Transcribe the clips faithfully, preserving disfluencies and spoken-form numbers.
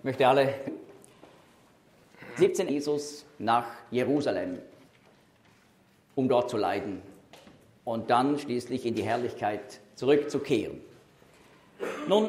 möchte alle siebzehn Jesus nach Jerusalem, um dort zu leiden und dann schließlich in die Herrlichkeit zurückzukehren. Nun,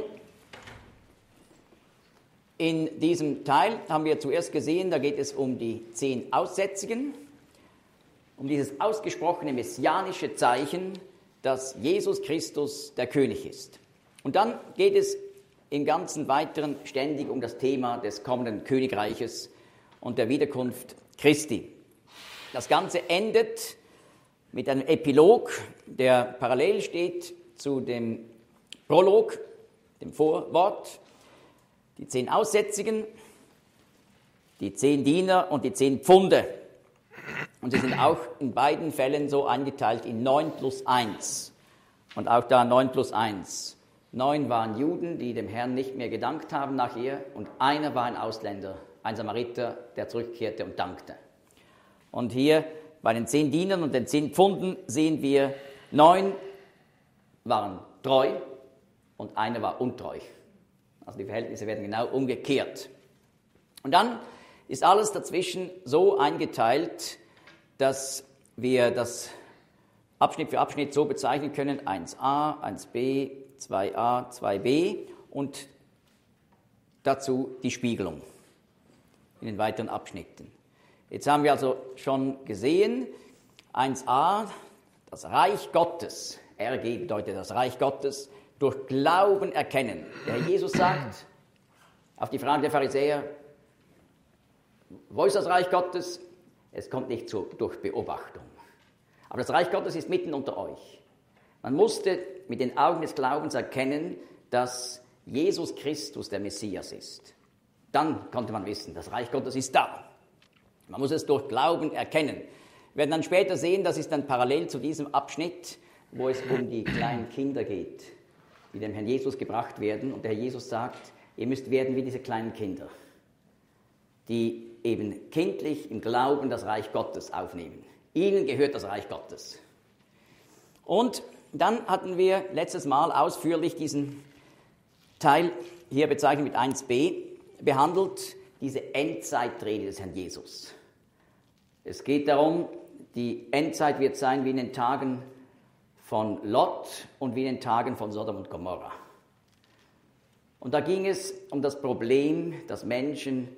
in diesem Teil haben wir zuerst gesehen, da geht es um die zehn Aussätzigen, um dieses ausgesprochene messianische Zeichen, dass Jesus Christus der König ist. Und dann geht es im ganzen Weiteren ständig um das Thema des kommenden Königreiches und der Wiederkunft Christi. Das Ganze endet mit einem Epilog, der parallel steht zu dem Prolog, dem Vorwort. Die zehn Aussätzigen, die zehn Diener und die zehn Pfunde. Und sie sind auch in beiden Fällen so eingeteilt in neun plus eins. Und auch da neun plus eins. Neun waren Juden, die dem Herrn nicht mehr gedankt haben nachher. Und einer war ein Ausländer, ein Samariter, der zurückkehrte und dankte. Und hier bei den zehn Dienern und den zehn Pfunden sehen wir, neun waren treu und einer war untreu. Also die Verhältnisse werden genau umgekehrt. Und dann ist alles dazwischen so eingeteilt, dass wir das Abschnitt für Abschnitt so bezeichnen können, eins a, eins b, zwei a, zwei b und dazu die Spiegelung in den weiteren Abschnitten. Jetzt haben wir also schon gesehen, eins a, das Reich Gottes, R G bedeutet das Reich Gottes, durch Glauben erkennen. Der Herr Jesus sagt auf die Frage der Pharisäer, wo ist das Reich Gottes? Es kommt nicht zu, durch Beobachtung. Aber das Reich Gottes ist mitten unter euch. Man musste mit den Augen des Glaubens erkennen, dass Jesus Christus der Messias ist. Dann konnte man wissen, das Reich Gottes ist da. Man muss es durch Glauben erkennen. Wir werden dann später sehen, das ist dann parallel zu diesem Abschnitt, wo es um die kleinen Kinder geht, die dem Herrn Jesus gebracht werden. Und der Herr Jesus sagt, ihr müsst werden wie diese kleinen Kinder, die eben kindlich im Glauben das Reich Gottes aufnehmen. Ihnen gehört das Reich Gottes. Und dann hatten wir letztes Mal ausführlich diesen Teil hier bezeichnet mit eins b behandelt, diese Endzeitrede des Herrn Jesus. Es geht darum, die Endzeit wird sein wie in den Tagen von Lot und wie in den Tagen von Sodom und Gomorra. Und da ging es um das Problem, dass Menschen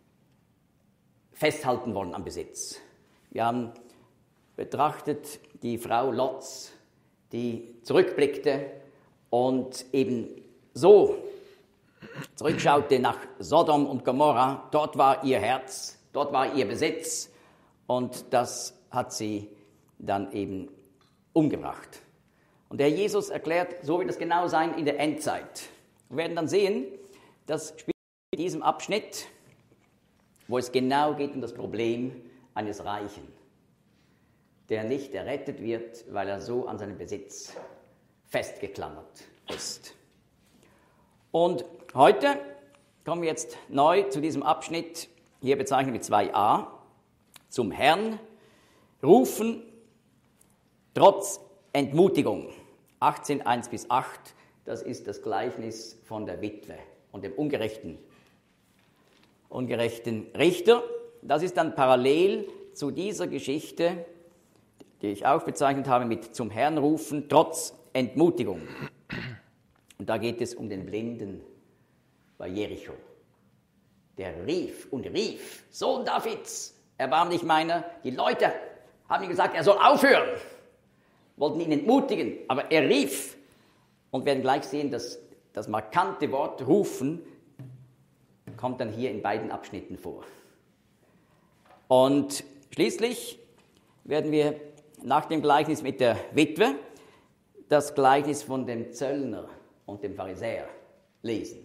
festhalten wollen am Besitz. Wir haben betrachtet die Frau Lots, die zurückblickte und eben so zurückschaute nach Sodom und Gomorra. Dort war ihr Herz, dort war ihr Besitz und das hat sie dann eben umgebracht. Und der Herr Jesus erklärt, so wird es genau sein in der Endzeit. Wir werden dann sehen, dass in diesem Abschnitt, wo es genau geht um das Problem eines Reichen, der nicht errettet wird, weil er so an seinem Besitz festgeklammert ist. Und heute kommen wir jetzt neu zu diesem Abschnitt, hier bezeichnet mit zwei a, zum Herrn rufen, trotz Entmutigung. achtzehn, eins bis acht, das ist das Gleichnis von der Witwe und dem ungerechten, ungerechten Richter. Das ist dann parallel zu dieser Geschichte, die ich auch bezeichnet habe mit zum Herrn rufen, trotz Entmutigung. Und da geht es um den Blinden bei Jericho. Der rief und rief, Sohn Davids, erbarm dich meiner. Die Leute haben ihm gesagt, er soll aufhören, wollten ihn entmutigen, aber er rief. Und wir werden gleich sehen, dass das markante Wort rufen kommt dann hier in beiden Abschnitten vor. Und schließlich werden wir nach dem Gleichnis mit der Witwe das Gleichnis von dem Zöllner und dem Pharisäer lesen.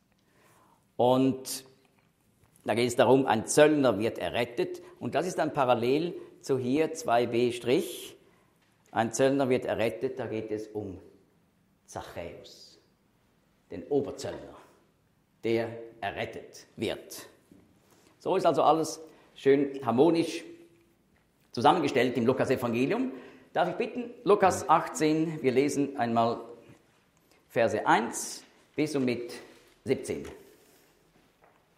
Und da geht es darum, ein Zöllner wird errettet. Und das ist dann parallel zu hier zwei b Strich. Ein Zöllner wird errettet, da geht es um Zachäus, den Oberzöllner, der errettet wird. So ist also alles schön harmonisch zusammengestellt im Lukas-Evangelium. Darf ich bitten, Lukas achtzehn, wir lesen einmal Verse eins bis und mit siebzehn.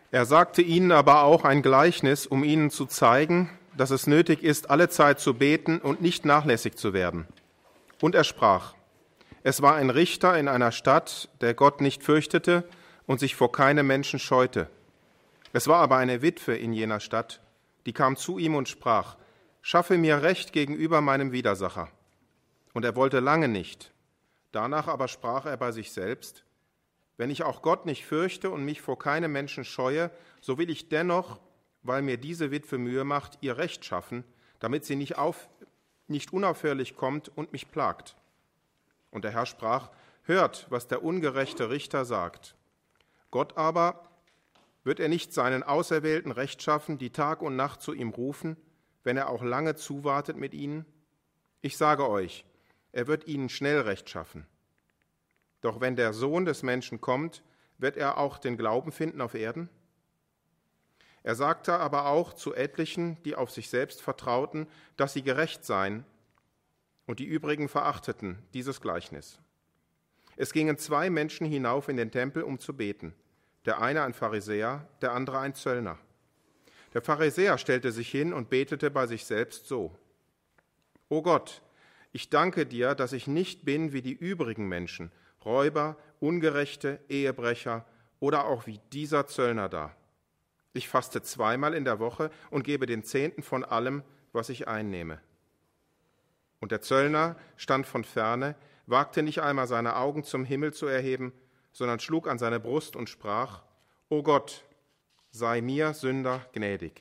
Er sagte ihnen aber auch ein Gleichnis, um ihnen zu zeigen, dass es nötig ist, alle Zeit zu beten und nicht nachlässig zu werden. Und er sprach: Es war ein Richter in einer Stadt, der Gott nicht fürchtete und sich vor keinem Menschen scheute. Es war aber eine Witwe in jener Stadt, die kam zu ihm und sprach: Schaffe mir Recht gegenüber meinem Widersacher. Und er wollte lange nicht. Danach aber sprach er bei sich selbst: Wenn ich auch Gott nicht fürchte und mich vor keinem Menschen scheue, so will ich dennoch, weil mir diese Witwe Mühe macht, ihr Recht schaffen, damit sie nicht, auf, nicht unaufhörlich kommt und mich plagt. Und der Herr sprach: Hört, was der ungerechte Richter sagt. Gott aber, wird er nicht seinen Auserwählten Recht schaffen, die Tag und Nacht zu ihm rufen, wenn er auch lange zuwartet mit ihnen? Ich sage euch, er wird ihnen schnell Recht schaffen. Doch wenn der Sohn des Menschen kommt, wird er auch den Glauben finden auf Erden? Er sagte aber auch zu etlichen, die auf sich selbst vertrauten, dass sie gerecht seien, und die übrigen verachteten dieses Gleichnis. Es gingen zwei Menschen hinauf in den Tempel, um zu beten, der eine ein Pharisäer, der andere ein Zöllner. Der Pharisäer stellte sich hin und betete bei sich selbst so: O Gott, ich danke dir, dass ich nicht bin wie die übrigen Menschen, Räuber, Ungerechte, Ehebrecher oder auch wie dieser Zöllner da. Ich faste zweimal in der Woche und gebe den Zehnten von allem, was ich einnehme. Und der Zöllner stand von ferne, wagte nicht einmal seine Augen zum Himmel zu erheben, sondern schlug an seine Brust und sprach: O Gott, sei mir Sünder gnädig.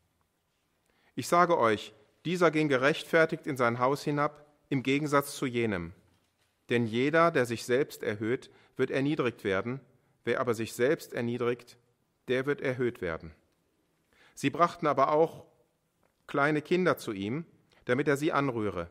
Ich sage euch, dieser ging gerechtfertigt in sein Haus hinab, im Gegensatz zu jenem. Denn jeder, der sich selbst erhöht, wird erniedrigt werden, wer aber sich selbst erniedrigt, der wird erhöht werden. Sie brachten aber auch kleine Kinder zu ihm, damit er sie anrühre.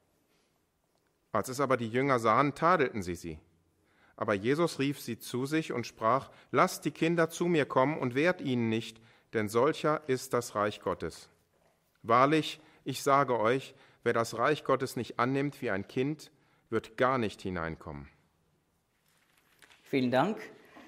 Als es aber die Jünger sahen, tadelten sie sie. Aber Jesus rief sie zu sich und sprach: Lasst die Kinder zu mir kommen und wehrt ihnen nicht, denn solcher ist das Reich Gottes. Wahrlich, ich sage euch, wer das Reich Gottes nicht annimmt wie ein Kind, wird gar nicht hineinkommen. Vielen Dank.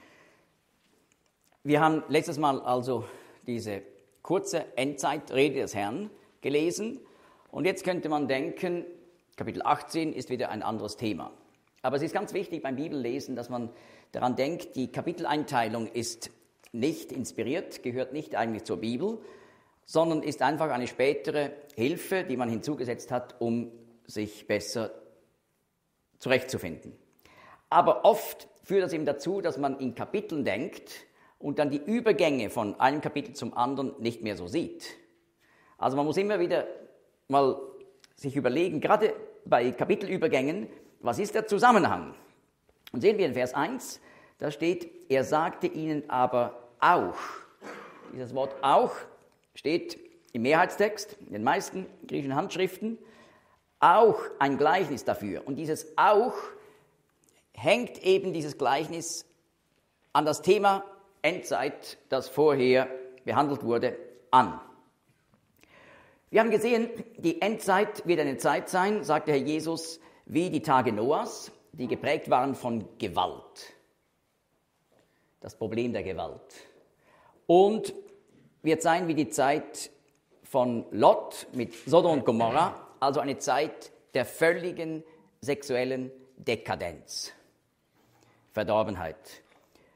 Wir haben letztes Mal also diese kurze Endzeitrede des Herrn gelesen und jetzt könnte man denken, Kapitel achtzehn ist wieder ein anderes Thema. Aber es ist ganz wichtig beim Bibellesen, dass man daran denkt, die Kapiteleinteilung ist nicht inspiriert, gehört nicht eigentlich zur Bibel, sondern ist einfach eine spätere Hilfe, die man hinzugesetzt hat, um sich besser zurechtzufinden. Aber oft führt das eben dazu, dass man in Kapiteln denkt und dann die Übergänge von einem Kapitel zum anderen nicht mehr so sieht. Also man muss immer wieder mal sich überlegen, gerade bei Kapitelübergängen, was ist der Zusammenhang? Und sehen wir in Vers eins, da steht: Er sagte ihnen aber auch. Dieses Wort auch steht im Mehrheitstext, in den meisten griechischen Handschriften, auch ein Gleichnis dafür. Und dieses auch hängt eben dieses Gleichnis an das Thema Endzeit, das vorher behandelt wurde, an. Wir haben gesehen, die Endzeit wird eine Zeit sein, sagte Herr Jesus, wie die Tage Noahs, die geprägt waren von Gewalt. Das Problem der Gewalt. Und wird sein wie die Zeit von Lot mit Sodom und Gomorra, also eine Zeit der völligen sexuellen Dekadenz, Verdorbenheit.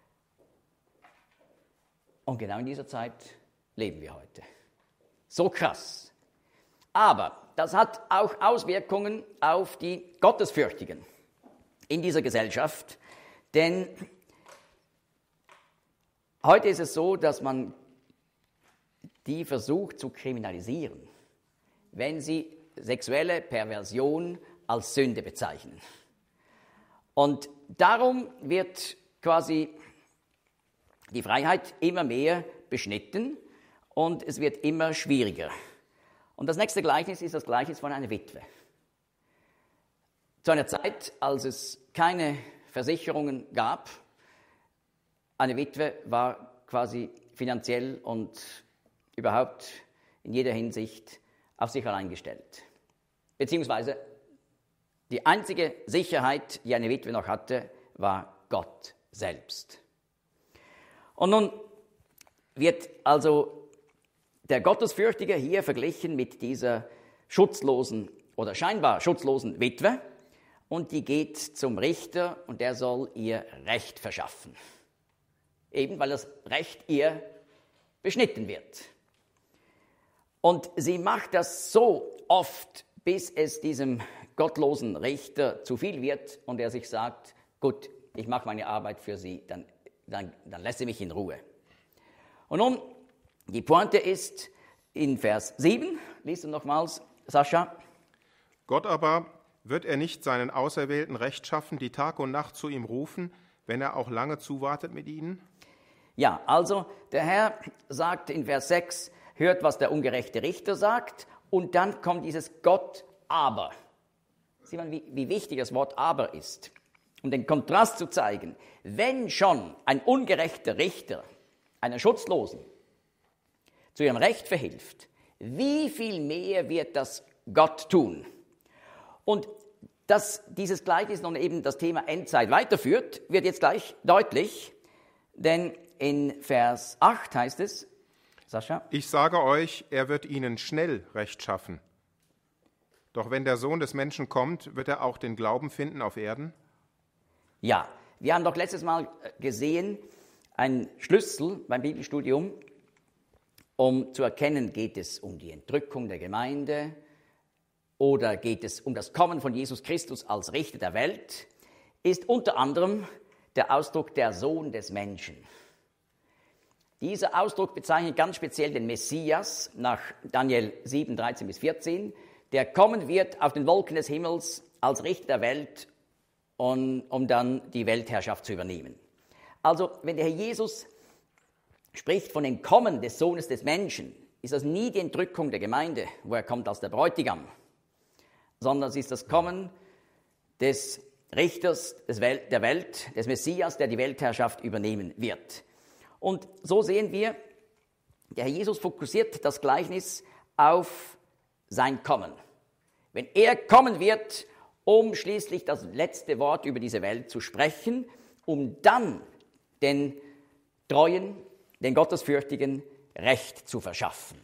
Und genau in dieser Zeit leben wir heute. So krass. Aber das hat auch Auswirkungen auf die Gottesfürchtigen in dieser Gesellschaft, denn heute ist es so, dass man die versucht zu kriminalisieren, wenn sie sexuelle Perversion als Sünde bezeichnen. Und darum wird quasi die Freiheit immer mehr beschnitten und es wird immer schwieriger. Und das nächste Gleichnis ist das Gleichnis von einer Witwe. Zu einer Zeit, als es keine Versicherungen gab, eine Witwe war quasi finanziell und überhaupt in jeder Hinsicht auf sich allein gestellt. Beziehungsweise die einzige Sicherheit, die eine Witwe noch hatte, war Gott selbst. Und nun wird also der Gottesfürchtige hier verglichen mit dieser schutzlosen oder scheinbar schutzlosen Witwe, und die geht zum Richter und der soll ihr Recht verschaffen. Eben weil das Recht ihr beschnitten wird. Und sie macht das so oft, bis es diesem gottlosen Richter zu viel wird und er sich sagt, gut, ich mache meine Arbeit für sie, dann, dann, dann lässt sie mich in Ruhe. Und nun, die Pointe ist in Vers sieben, liest du nochmals, Sascha. Gott aber wird er nicht seinen Auserwählten Recht schaffen, die Tag und Nacht zu ihm rufen, wenn er auch lange zuwartet mit ihnen? Ja, also der Herr sagt in Vers sechs, hört, was der ungerechte Richter sagt, und dann kommt dieses Gott aber. Sieht man, wie, wie wichtig das Wort aber ist, um den Kontrast zu zeigen. Wenn schon ein ungerechter Richter einer Schutzlosen zu ihrem Recht verhilft, wie viel mehr wird das Gott tun? Und dass dieses Gleichnis nun eben das Thema Endzeit weiterführt, wird jetzt gleich deutlich, denn in Vers acht heißt es, Sascha? Ich sage euch, er wird ihnen schnell Recht schaffen. Doch wenn der Sohn des Menschen kommt, wird er auch den Glauben finden auf Erden? Ja, wir haben doch letztes Mal gesehen, ein Schlüssel beim Bibelstudium, um zu erkennen, geht es um die Entrückung der Gemeinde oder geht es um das Kommen von Jesus Christus als Richter der Welt, ist unter anderem der Ausdruck der Sohn des Menschen. Dieser Ausdruck bezeichnet ganz speziell den Messias nach Daniel sieben, dreizehn bis vierzehn, der kommen wird auf den Wolken des Himmels als Richter der Welt, um, um dann die Weltherrschaft zu übernehmen. Also, wenn der Herr Jesus spricht von dem Kommen des Sohnes des Menschen, ist das nie die Entrückung der Gemeinde, wo er kommt als der Bräutigam, sondern es ist das Kommen des Richters des Welt, der Welt, des Messias, der die Weltherrschaft übernehmen wird. Und so sehen wir, der Herr Jesus fokussiert das Gleichnis auf sein Kommen. Wenn er kommen wird, um schließlich das letzte Wort über diese Welt zu sprechen, um dann den Treuen, den Gottesfürchtigen Recht zu verschaffen.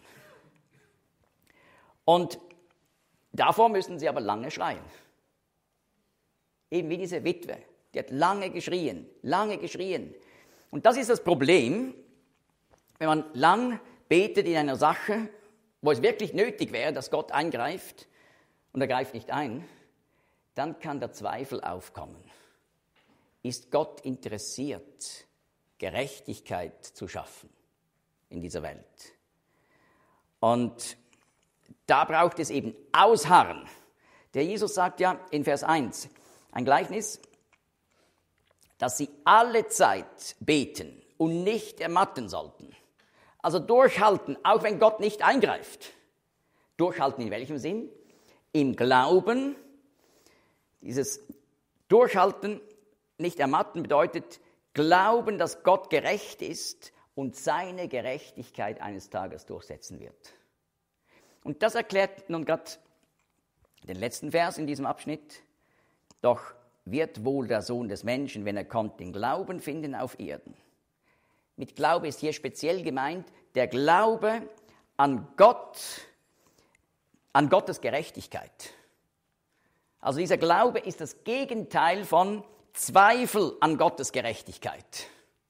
Und davor müssen sie aber lange schreien. Eben wie diese Witwe, die hat lange geschrien, lange geschrien. Und das ist das Problem, wenn man lang betet in einer Sache, wo es wirklich nötig wäre, dass Gott eingreift und er greift nicht ein, dann kann der Zweifel aufkommen. Ist Gott interessiert, Gerechtigkeit zu schaffen in dieser Welt? Und da braucht es eben Ausharren. Der Jesus sagt ja in Vers eins, ein Gleichnis, dass sie alle Zeit beten und nicht ermatten sollten. Also durchhalten, auch wenn Gott nicht eingreift. Durchhalten in welchem Sinn? Im Glauben. Dieses Durchhalten, nicht ermatten bedeutet Glauben, dass Gott gerecht ist und seine Gerechtigkeit eines Tages durchsetzen wird. Und das erklärt nun gerade den letzten Vers in diesem Abschnitt. Doch wird wohl der Sohn des Menschen, wenn er kommt, den Glauben finden auf Erden. Mit Glaube ist hier speziell gemeint der Glaube an Gott, an Gottes Gerechtigkeit. Also dieser Glaube ist das Gegenteil von Zweifel an Gottes Gerechtigkeit.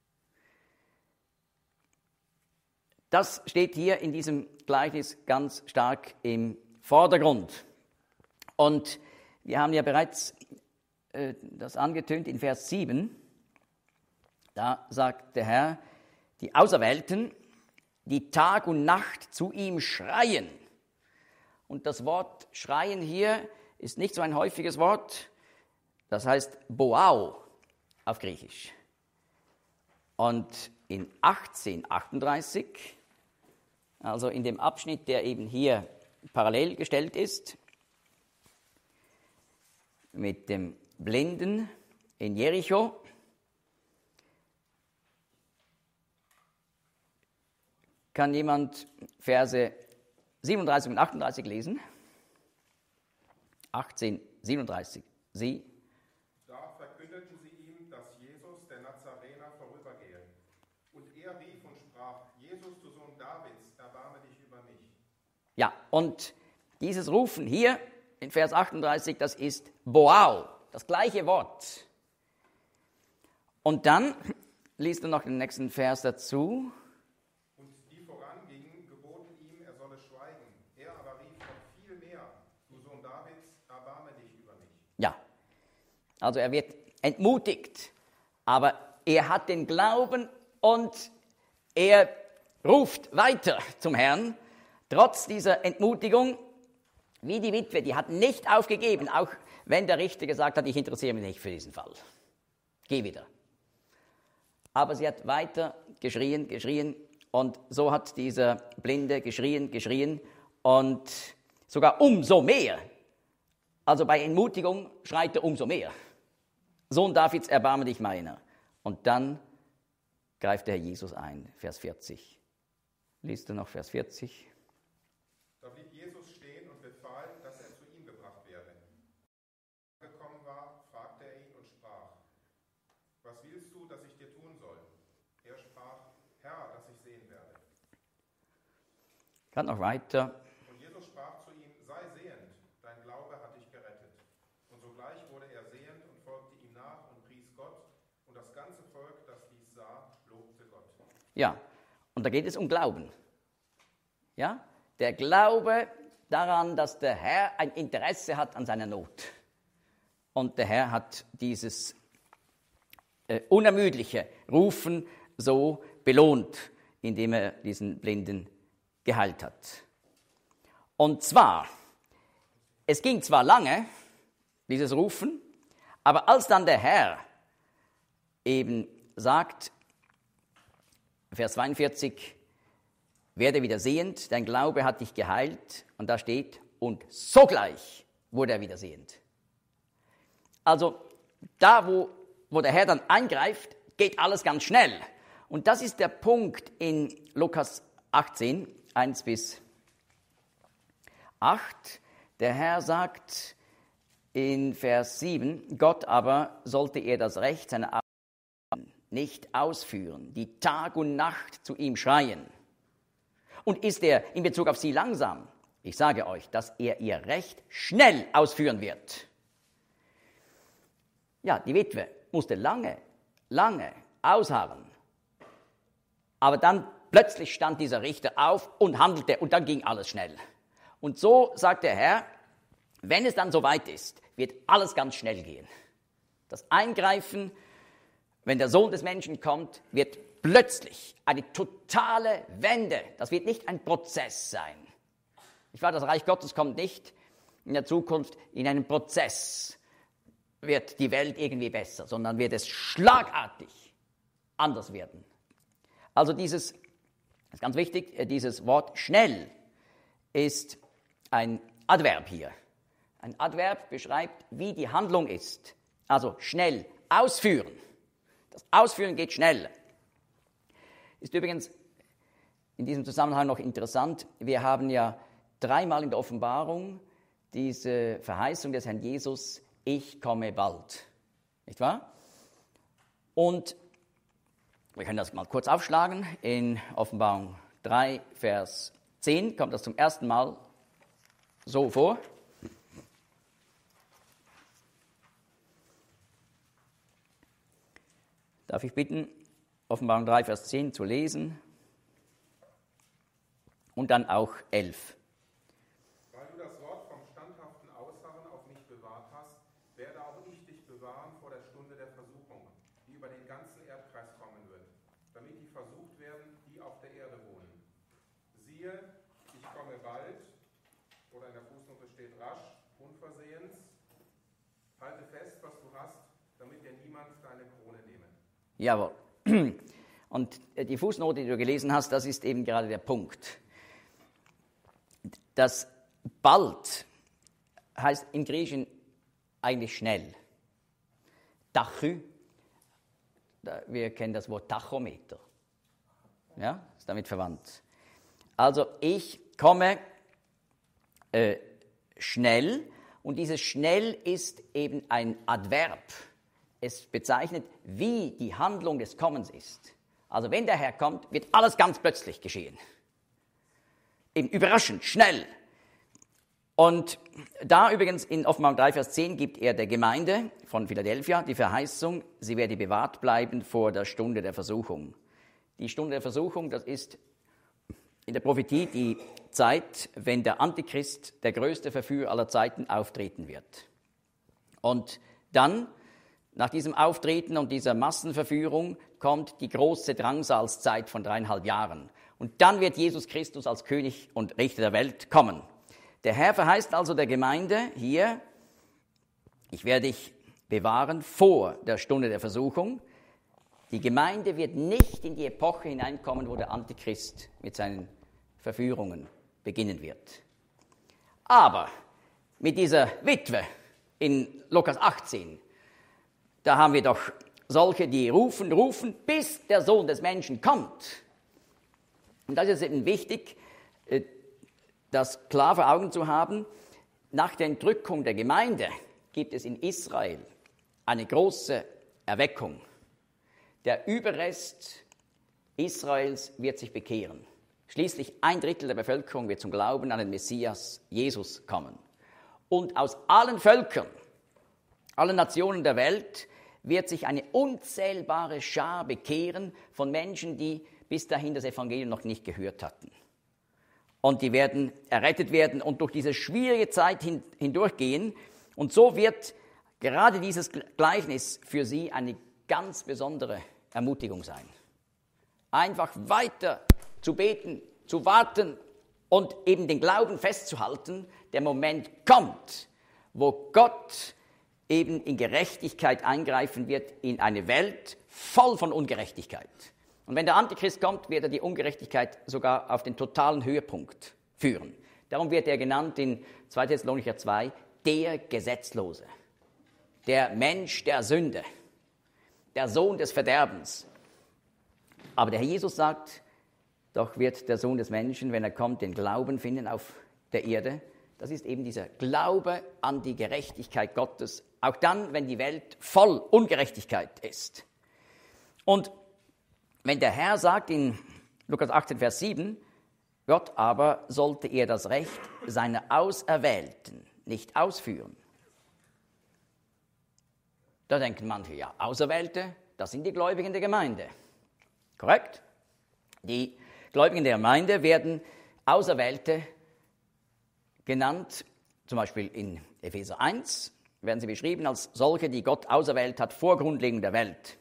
Das steht hier in diesem Gleichnis ganz stark im Vordergrund. Und wir haben ja bereits äh, das angetönt in Vers sieben. Da sagt der Herr, die Auserwählten, die Tag und Nacht zu ihm schreien. Und das Wort schreien hier ist nicht so ein häufiges Wort. Das heißt Boau auf Griechisch. Und in achtzehn achtunddreißig, also in dem Abschnitt, der eben hier parallel gestellt ist, mit dem Blinden in Jericho, kann jemand Verse siebenunddreißig und achtunddreißig lesen? achtzehn, siebenunddreißig. Sie. Da verkündeten sie ihm, dass Jesus, der Nazarener, vorübergehe. Und er rief und sprach, Jesus, du Sohn Davids, erbarme dich über mich. Ja, und dieses Rufen hier in Vers achtunddreißig, das ist Boau, das gleiche Wort. Und dann liest du noch den nächsten Vers dazu. Und die vorangingen, geboten ihm, er solle schweigen. Er aber rief noch viel mehr, du Sohn Davids, erbarme dich über mich. Ja, also er wird entmutigt, aber er hat den Glauben und er ruft weiter zum Herrn, trotz dieser Entmutigung, wie die Witwe, die hat nicht aufgegeben, auch wenn der Richter gesagt hat, ich interessiere mich nicht für diesen Fall. Geh wieder. Aber sie hat weiter geschrien, geschrien und so hat dieser Blinde geschrien, geschrien und sogar umso mehr. Also bei Entmutigung schreit er umso mehr. Sohn Davids, erbarme dich meiner. Und dann greift der Herr Jesus ein, Vers vierzig. Liest du noch Vers vierzig? Da blieb Jesus stehen und befahl, dass er zu ihm gebracht werde. Als er gekommen war, fragte er ihn und sprach, was willst du, dass ich dir tun soll? Er sprach, Herr, dass ich sehen werde. Gerade noch weiter. Und Jesus sprach zu ihm, sei sehend, dein Glaube hat dich gerettet. Und sogleich wurde er sehend und folgte ihm nach und pries Gott. Und das ganze Volk, das dies sah, lobte Gott. Ja, und da geht es um Glauben. Ja, der Glaube daran, dass der Herr ein Interesse hat an seiner Not. Und der Herr hat dieses äh, unermüdliche Rufen so belohnt, indem er diesen Blinden geheilt hat. Und zwar, es ging zwar lange, dieses Rufen, aber als dann der Herr eben sagt, Vers zweiundvierzig, werde wieder sehend, dein Glaube hat dich geheilt. Und da steht, und sogleich wurde er wieder sehend. Also da, wo, wo der Herr dann eingreift, geht alles ganz schnell. Und das ist der Punkt in Lukas achtzehn, eins bis acht. Der Herr sagt in Vers sieben, Gott aber sollte er das Recht seiner Arbeit nicht ausführen, die Tag und Nacht zu ihm schreien. Und ist er in Bezug auf sie langsam? Ich sage euch, dass er ihr Recht schnell ausführen wird. Ja, die Witwe musste lange, lange ausharren. Aber dann plötzlich stand dieser Richter auf und handelte und dann ging alles schnell. Und so sagt der Herr, wenn es dann soweit ist, wird alles ganz schnell gehen. Das Eingreifen, wenn der Sohn des Menschen kommt, wird plötzlich eine totale Wende. Das wird nicht ein Prozess sein. Ich weiß, das Reich Gottes kommt nicht in der Zukunft in einem Prozess, wird die Welt irgendwie besser, sondern wird es schlagartig anders werden. Also dieses, das ist ganz wichtig, dieses Wort schnell ist ein Adverb hier. Ein Adverb beschreibt, wie die Handlung ist. Also schnell ausführen. Das Ausführen geht schnell. Ist übrigens in diesem Zusammenhang noch interessant, wir haben ja dreimal in der Offenbarung diese Verheißung des Herrn Jesus, ich komme bald. Nicht wahr? Und wir können das mal kurz aufschlagen. In Offenbarung drei, Vers zehn kommt das zum ersten Mal so vor. Darf ich bitten, Offenbarung drei, Vers zehn zu lesen und dann auch elf. Weil du das Wort vom standhaften Ausharren auf mich bewahrt hast, werde auch ich dich bewahren vor der Stunde der Versuchung, die über den ganzen Erdkreis kommen wird, damit die versucht werden, die auf der Erde wohnen. Siehe, ich komme bald, oder in der Fußnote steht rasch, unversehens, halte fest, was du hast, damit dir niemand deine Krone nehme. Jawohl. Und die Fußnote, die du gelesen hast, das ist eben gerade der Punkt. Das bald heißt im Griechischen eigentlich schnell. Tachy, wir kennen das Wort Tachometer. Ja, ist damit verwandt. Also ich komme äh, schnell und dieses schnell ist eben ein Adverb. Es bezeichnet, wie die Handlung des Kommens ist. Also wenn der Herr kommt, wird alles ganz plötzlich geschehen. Eben überraschend, schnell. Und da übrigens in Offenbarung drei, Vers zehn gibt er der Gemeinde von Philadelphia die Verheißung, sie werde bewahrt bleiben vor der Stunde der Versuchung. Die Stunde der Versuchung, das ist in der Prophetie die Zeit, wenn der Antichrist, der größte Verführer aller Zeiten, auftreten wird. Und dann, nach diesem Auftreten und dieser Massenverführung, kommt die große Drangsalszeit von dreieinhalb Jahren. Und dann wird Jesus Christus als König und Richter der Welt kommen. Der Herr verheißt also der Gemeinde hier, ich werde dich bewahren vor der Stunde der Versuchung. Die Gemeinde wird nicht in die Epoche hineinkommen, wo der Antichrist mit seinen Verführungen beginnen wird. Aber mit dieser Witwe in Lukas achtzehn, da haben wir doch solche, die rufen, rufen, bis der Sohn des Menschen kommt. Und das ist eben wichtig, das klar vor Augen zu haben. Nach der Entrückung der Gemeinde gibt es in Israel eine große Erweckung. Der Überrest Israels wird sich bekehren. Schließlich ein Drittel der Bevölkerung wird zum Glauben an den Messias Jesus kommen. Und aus allen Völkern, allen Nationen der Welt wird sich eine unzählbare Schar bekehren von Menschen, die bis dahin das Evangelium noch nicht gehört hatten. Und die werden errettet werden und durch diese schwierige Zeit hin, hindurchgehen. Und so wird gerade dieses Gleichnis für sie eine ganz besondere Ermutigung sein. Einfach weiter zu beten, zu warten und eben den Glauben festzuhalten. Der Moment kommt, wo Gott eben in Gerechtigkeit eingreifen wird in eine Welt voll von Ungerechtigkeit. Und wenn der Antichrist kommt, wird er die Ungerechtigkeit sogar auf den totalen Höhepunkt führen. Darum wird er genannt in zweiter Thessalonicher zwei, der Gesetzlose, der Mensch der Sünde, der Sohn des Verderbens. Aber der Herr Jesus sagt, doch wird der Sohn des Menschen, wenn er kommt, den Glauben finden auf der Erde. Das ist eben dieser Glaube an die Gerechtigkeit Gottes, auch dann, wenn die Welt voll Ungerechtigkeit ist. Und wenn der Herr sagt in Lukas achtzehn, Vers sieben, Gott aber sollte er das Recht seiner Auserwählten nicht ausführen. Da denken manche, ja, Auserwählte, das sind die Gläubigen der Gemeinde. Korrekt? Die Gläubigen der Gemeinde werden Auserwählte genannt, zum Beispiel in Epheser eins, werden sie beschrieben als solche, die Gott auserwählt hat vor Grundlegung der Welt.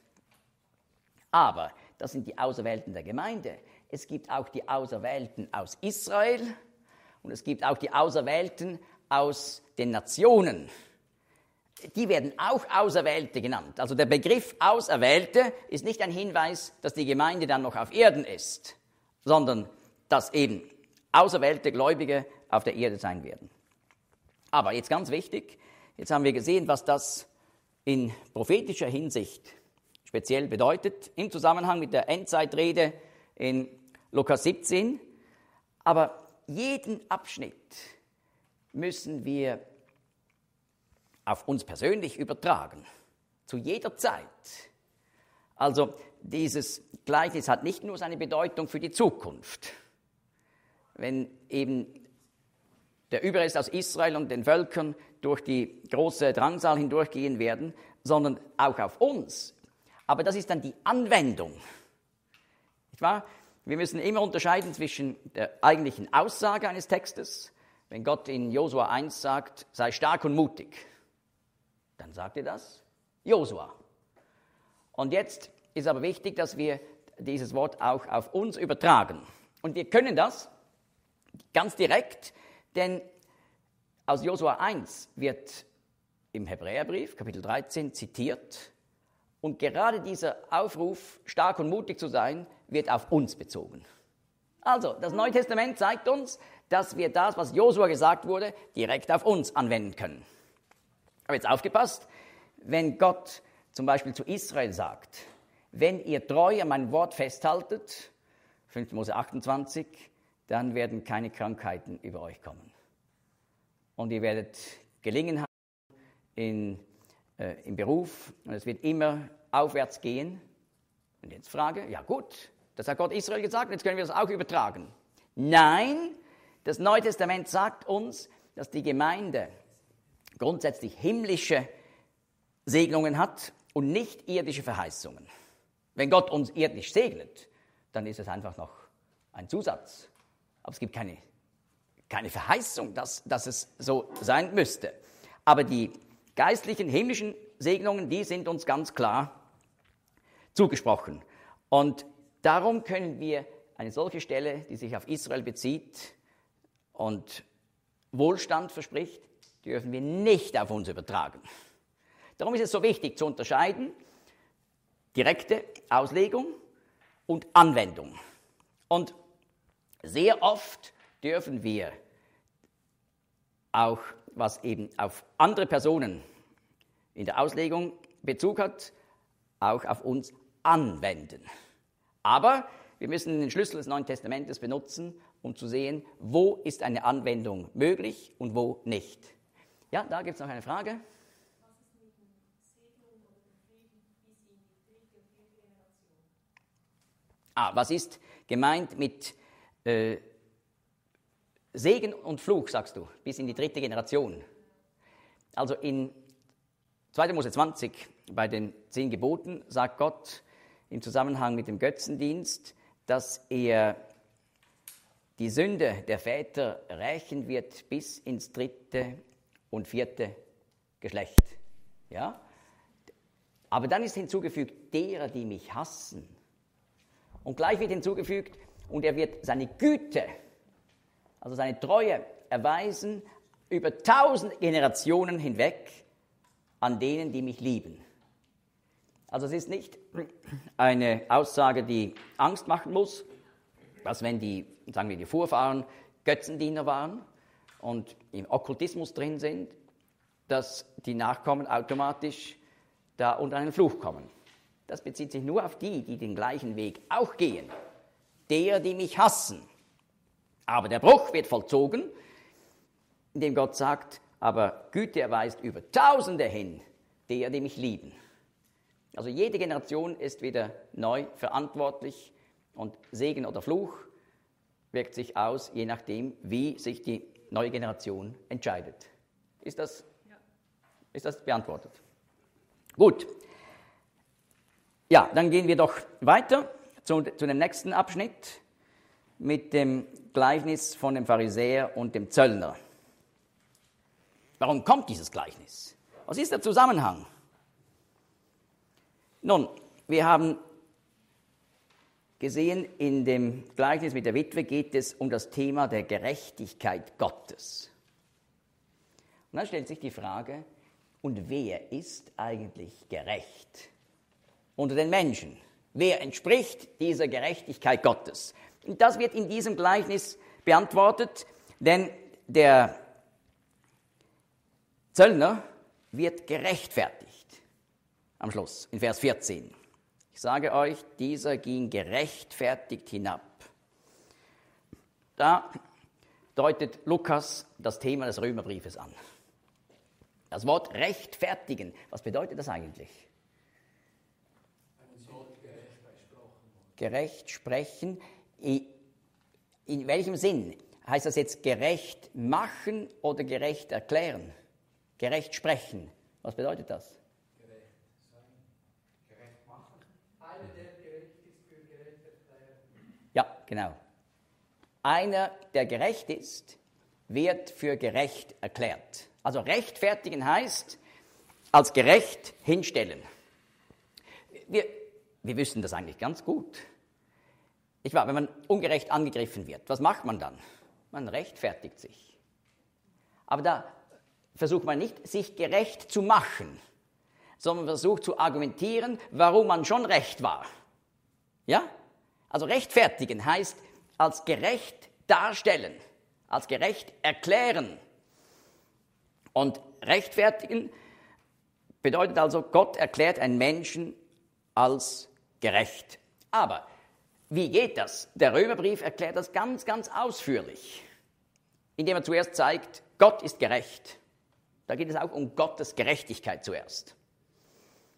Aber das sind die Auserwählten der Gemeinde. Es gibt auch die Auserwählten aus Israel und es gibt auch die Auserwählten aus den Nationen. Die werden auch Auserwählte genannt. Also der Begriff Auserwählte ist nicht ein Hinweis, dass die Gemeinde dann noch auf Erden ist, sondern dass eben auserwählte Gläubige auf der Erde sein werden. Aber jetzt ganz wichtig, jetzt haben wir gesehen, was das in prophetischer Hinsicht speziell bedeutet, im Zusammenhang mit der Endzeitrede in Lukas siebzehn. Aber jeden Abschnitt müssen wir auf uns persönlich übertragen, zu jeder Zeit. Also dieses Gleichnis hat nicht nur seine Bedeutung für die Zukunft. Wenn eben der Überrest aus Israel und den Völkern durch die große Drangsal hindurchgehen werden, sondern auch auf uns. Aber das ist dann die Anwendung. Nicht wahr? Wir müssen immer unterscheiden zwischen der eigentlichen Aussage eines Textes. Wenn Gott in Josua eins sagt, sei stark und mutig, dann sagt er das Josua. Und jetzt ist aber wichtig, dass wir dieses Wort auch auf uns übertragen. Und wir können das ganz direkt, denn aus Josua eins wird im Hebräerbrief, Kapitel dreizehn, zitiert. Und gerade dieser Aufruf, stark und mutig zu sein, wird auf uns bezogen. Also, das Neue Testament zeigt uns, dass wir das, was Josua gesagt wurde, direkt auf uns anwenden können. Aber jetzt aufgepasst, wenn Gott zum Beispiel zu Israel sagt, wenn ihr treu an mein Wort festhaltet, fünfter Mose achtundzwanzig, dann werden keine Krankheiten über euch kommen. Und ihr werdet Gelingen haben in, äh, im Beruf und es wird immer aufwärts gehen. Und jetzt Frage, ja gut, das hat Gott Israel gesagt, jetzt können wir das auch übertragen. Nein, das Neue Testament sagt uns, dass die Gemeinde grundsätzlich himmlische Segnungen hat und nicht irdische Verheißungen. Wenn Gott uns irdisch segnet, dann ist es einfach noch ein Zusatz. Aber es gibt keine, keine Verheißung, dass, dass es so sein müsste. Aber die geistlichen, himmlischen Segnungen, die sind uns ganz klar zugesprochen. Und darum können wir eine solche Stelle, die sich auf Israel bezieht und Wohlstand verspricht, dürfen wir nicht auf uns übertragen. Darum ist es so wichtig zu unterscheiden, direkte Auslegung und Anwendung. Und sehr oft dürfen wir auch, was eben auf andere Personen in der Auslegung Bezug hat, auch auf uns anwenden. Aber wir müssen den Schlüssel des Neuen Testamentes benutzen, um zu sehen, wo ist eine Anwendung möglich und wo nicht. Ja, da gibt es noch eine Frage. Ah, was ist gemeint mit äh, Segen und Fluch, sagst du, bis in die dritte Generation? Also in zweiter Mose zwanzig, bei den zehn Geboten, sagt Gott im Zusammenhang mit dem Götzendienst, dass er die Sünde der Väter rächen wird bis ins dritte und vierte Geschlecht. Ja? Aber dann ist hinzugefügt, derer, die mich hassen. Und gleich wird hinzugefügt, und er wird seine Güte, also seine Treue erweisen über tausend Generationen hinweg an denen, die mich lieben. Also es ist nicht eine Aussage, die Angst machen muss, dass wenn die, sagen wir, die Vorfahren Götzendiener waren und im Okkultismus drin sind, dass die Nachkommen automatisch da unter einen Fluch kommen. Das bezieht sich nur auf die, die den gleichen Weg auch gehen. Der, die mich hassen. Aber der Bruch wird vollzogen, indem Gott sagt, aber Güte erweist über Tausende hin, der, die mich lieben. Also jede Generation ist wieder neu verantwortlich und Segen oder Fluch wirkt sich aus, je nachdem, wie sich die neue Generation entscheidet. Ist das, ja. ist das beantwortet? Gut. Ja, dann gehen wir doch weiter zu, zu dem nächsten Abschnitt mit dem Gleichnis von dem Pharisäer und dem Zöllner. Warum kommt dieses Gleichnis? Was ist der Zusammenhang? Nun, wir haben gesehen, in dem Gleichnis mit der Witwe geht es um das Thema der Gerechtigkeit Gottes. Und dann stellt sich die Frage, und wer ist eigentlich gerecht unter den Menschen? Wer entspricht dieser Gerechtigkeit Gottes? Und das wird in diesem Gleichnis beantwortet, denn der Zöllner wird gerechtfertigt. Am Schluss, in Vers vierzehn. Ich sage euch, dieser ging gerechtfertigt hinab. Da deutet Lukas das Thema des Römerbriefes an. Das Wort rechtfertigen, was bedeutet das eigentlich? Gerecht sprechen. In welchem Sinn? Heißt das jetzt gerecht machen oder gerecht erklären? Gerecht sprechen. Was bedeutet das? Gerecht sein. Gerecht machen. Einer, der gerecht ist, für gerecht erklären. Ja, genau. Einer, der gerecht ist, wird für gerecht erklärt. Also rechtfertigen heißt, als gerecht hinstellen. Wir, wir wissen das eigentlich ganz gut. Ich war, wenn man ungerecht angegriffen wird, was macht man dann? Man rechtfertigt sich. Aber da versucht man nicht, sich gerecht zu machen, sondern versucht zu argumentieren, warum man schon recht war. Ja? Also rechtfertigen heißt als gerecht darstellen, als gerecht erklären. Und rechtfertigen bedeutet also, Gott erklärt einen Menschen als gerecht. Aber wie geht das? Der Römerbrief erklärt das ganz, ganz ausführlich, indem er zuerst zeigt, Gott ist gerecht. Da geht es auch um Gottes Gerechtigkeit zuerst.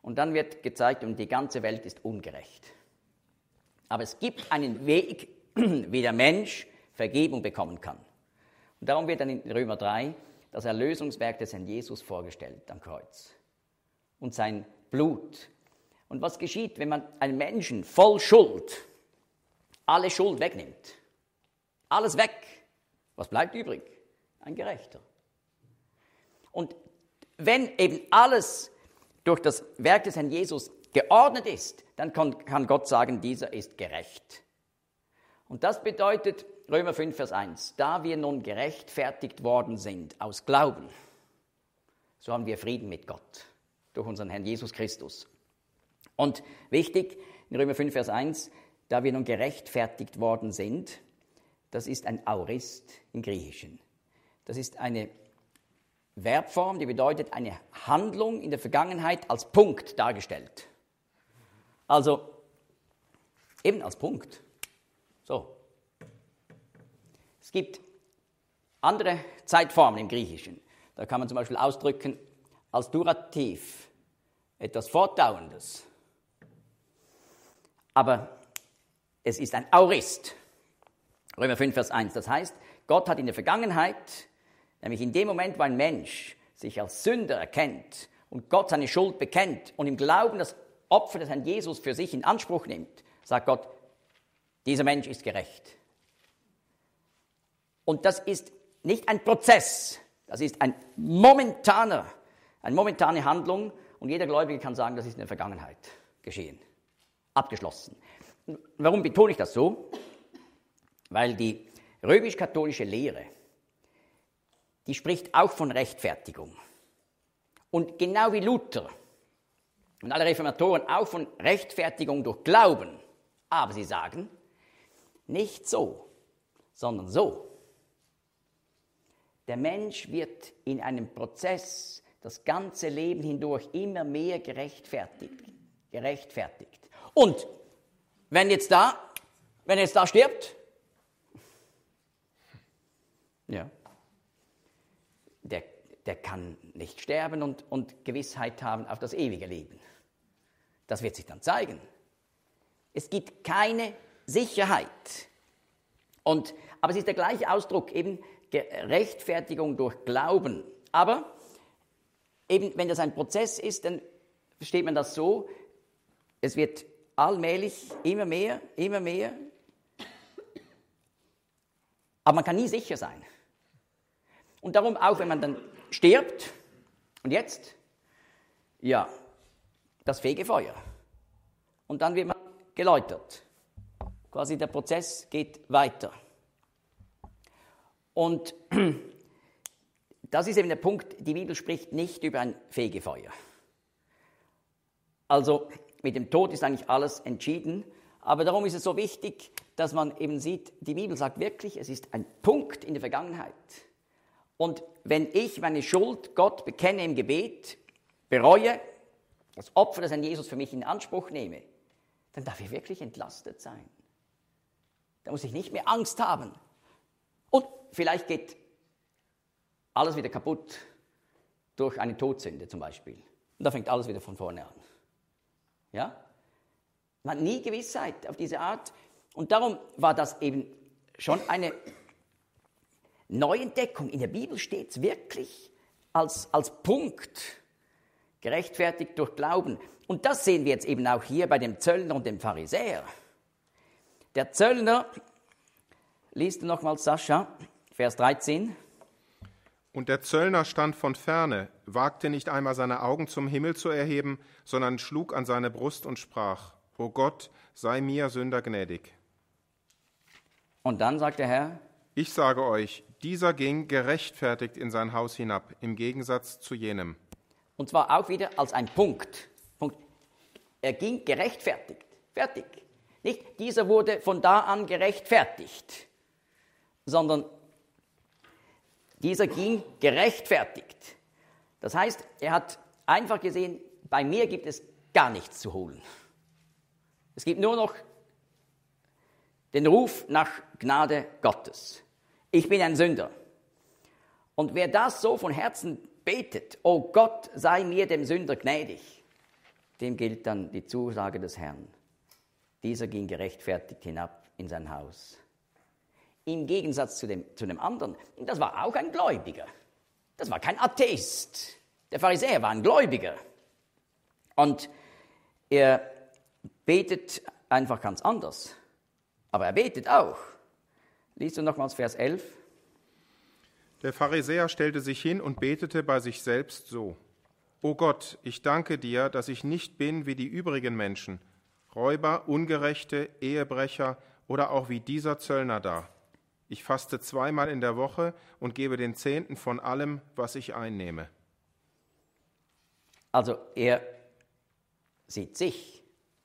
Und dann wird gezeigt, und die ganze Welt ist ungerecht. Aber es gibt einen Weg, wie der Mensch Vergebung bekommen kann. Und darum wird dann in Römer drei das Erlösungswerk des Herrn Jesus vorgestellt am Kreuz. Und sein Blut. Und was geschieht, wenn man einen Menschen voll Schuld, alle Schuld wegnimmt? Alles weg. Was bleibt übrig? Ein Gerechter. Und wenn eben alles durch das Werk des Herrn Jesus geordnet ist, dann kann, kann Gott sagen, dieser ist gerecht. Und das bedeutet, Römer fünf, Vers eins, da wir nun gerechtfertigt worden sind aus Glauben, so haben wir Frieden mit Gott durch unseren Herrn Jesus Christus. Und wichtig, in Römer fünf, Vers eins, da wir nun gerechtfertigt worden sind, das ist ein Aorist im Griechischen. Das ist eine Verbform, die bedeutet eine Handlung in der Vergangenheit als Punkt dargestellt. Also eben als Punkt. So. Es gibt andere Zeitformen im Griechischen. Da kann man zum Beispiel ausdrücken als Durativ, etwas Fortdauerndes. Aber es ist ein Aorist. Römer fünf, Vers eins. Das heißt, Gott hat in der Vergangenheit, nämlich in dem Moment, wo ein Mensch sich als Sünder erkennt und Gott seine Schuld bekennt und im Glauben das Opfer des Herrn Jesus für sich in Anspruch nimmt, sagt Gott, dieser Mensch ist gerecht. Und das ist nicht ein Prozess, das ist ein momentaner, eine momentane Handlung und jeder Gläubige kann sagen, das ist in der Vergangenheit geschehen, abgeschlossen. Warum betone ich das so? Weil die römisch-katholische Lehre, die spricht auch von Rechtfertigung. Und genau wie Luther und alle Reformatoren auch von Rechtfertigung durch Glauben. Aber sie sagen, nicht so, sondern so. Der Mensch wird in einem Prozess das ganze Leben hindurch immer mehr gerechtfertigt. gerechtfertigt. Und wenn jetzt da, wenn er jetzt da stirbt, ja, der, der kann nicht sterben und, und Gewissheit haben auf das ewige Leben. Das wird sich dann zeigen. Es gibt keine Sicherheit. Und, aber es ist der gleiche Ausdruck, eben Rechtfertigung durch Glauben. Aber eben, wenn das ein Prozess ist, dann versteht man das so, es wird allmählich immer mehr, immer mehr. Aber man kann nie sicher sein. Und darum auch, wenn man dann stirbt, und jetzt, ja, das Fegefeuer. Und dann wird man geläutert. Quasi der Prozess geht weiter. Und das ist eben der Punkt, die Bibel spricht nicht über ein Fegefeuer. Also mit dem Tod ist eigentlich alles entschieden, aber darum ist es so wichtig, dass man eben sieht, die Bibel sagt wirklich, es ist ein Punkt in der Vergangenheit. Und wenn ich meine Schuld Gott bekenne im Gebet, bereue, das Opfer, das Herrn Jesus für mich in Anspruch nehme, dann darf ich wirklich entlastet sein. Da muss ich nicht mehr Angst haben. Und vielleicht geht alles wieder kaputt durch eine Todsünde zum Beispiel. Und da fängt alles wieder von vorne an. Ja? Man hat nie Gewissheit auf diese Art. Und darum war das eben schon eine Neuentdeckung. In der Bibel steht es wirklich als, als Punkt, gerechtfertigt durch Glauben. Und das sehen wir jetzt eben auch hier bei dem Zöllner und dem Pharisäer. Der Zöllner, liest du nochmals, Sascha, Vers dreizehn. Und der Zöllner stand von ferne, wagte nicht einmal seine Augen zum Himmel zu erheben, sondern schlug an seine Brust und sprach, O Gott, sei mir Sünder gnädig. Und dann sagt der Herr, ich sage euch, dieser ging gerechtfertigt in sein Haus hinab, im Gegensatz zu jenem. Und zwar auch wieder als ein Punkt. Punkt. Er ging gerechtfertigt. Fertig. Nicht, dieser wurde von da an gerechtfertigt, sondern dieser ging gerechtfertigt. Das heißt, er hat einfach gesehen, bei mir gibt es gar nichts zu holen. Es gibt nur noch den Ruf nach Gnade Gottes. Ich bin ein Sünder. Und wer das so von Herzen betet, oh Gott, sei mir dem Sünder gnädig, dem gilt dann die Zusage des Herrn. Dieser ging gerechtfertigt hinab in sein Haus. Im Gegensatz zu dem, zu dem anderen, das war auch ein Gläubiger. Das war kein Atheist. Der Pharisäer war ein Gläubiger. Und er betet einfach ganz anders. Aber er betet auch. Liest du nochmals Vers elf? Der Pharisäer stellte sich hin und betete bei sich selbst so: O Gott, ich danke dir, dass ich nicht bin wie die übrigen Menschen, Räuber, Ungerechte, Ehebrecher oder auch wie dieser Zöllner da. Ich faste zweimal in der Woche und gebe den Zehnten von allem, was ich einnehme. Also er sieht sich.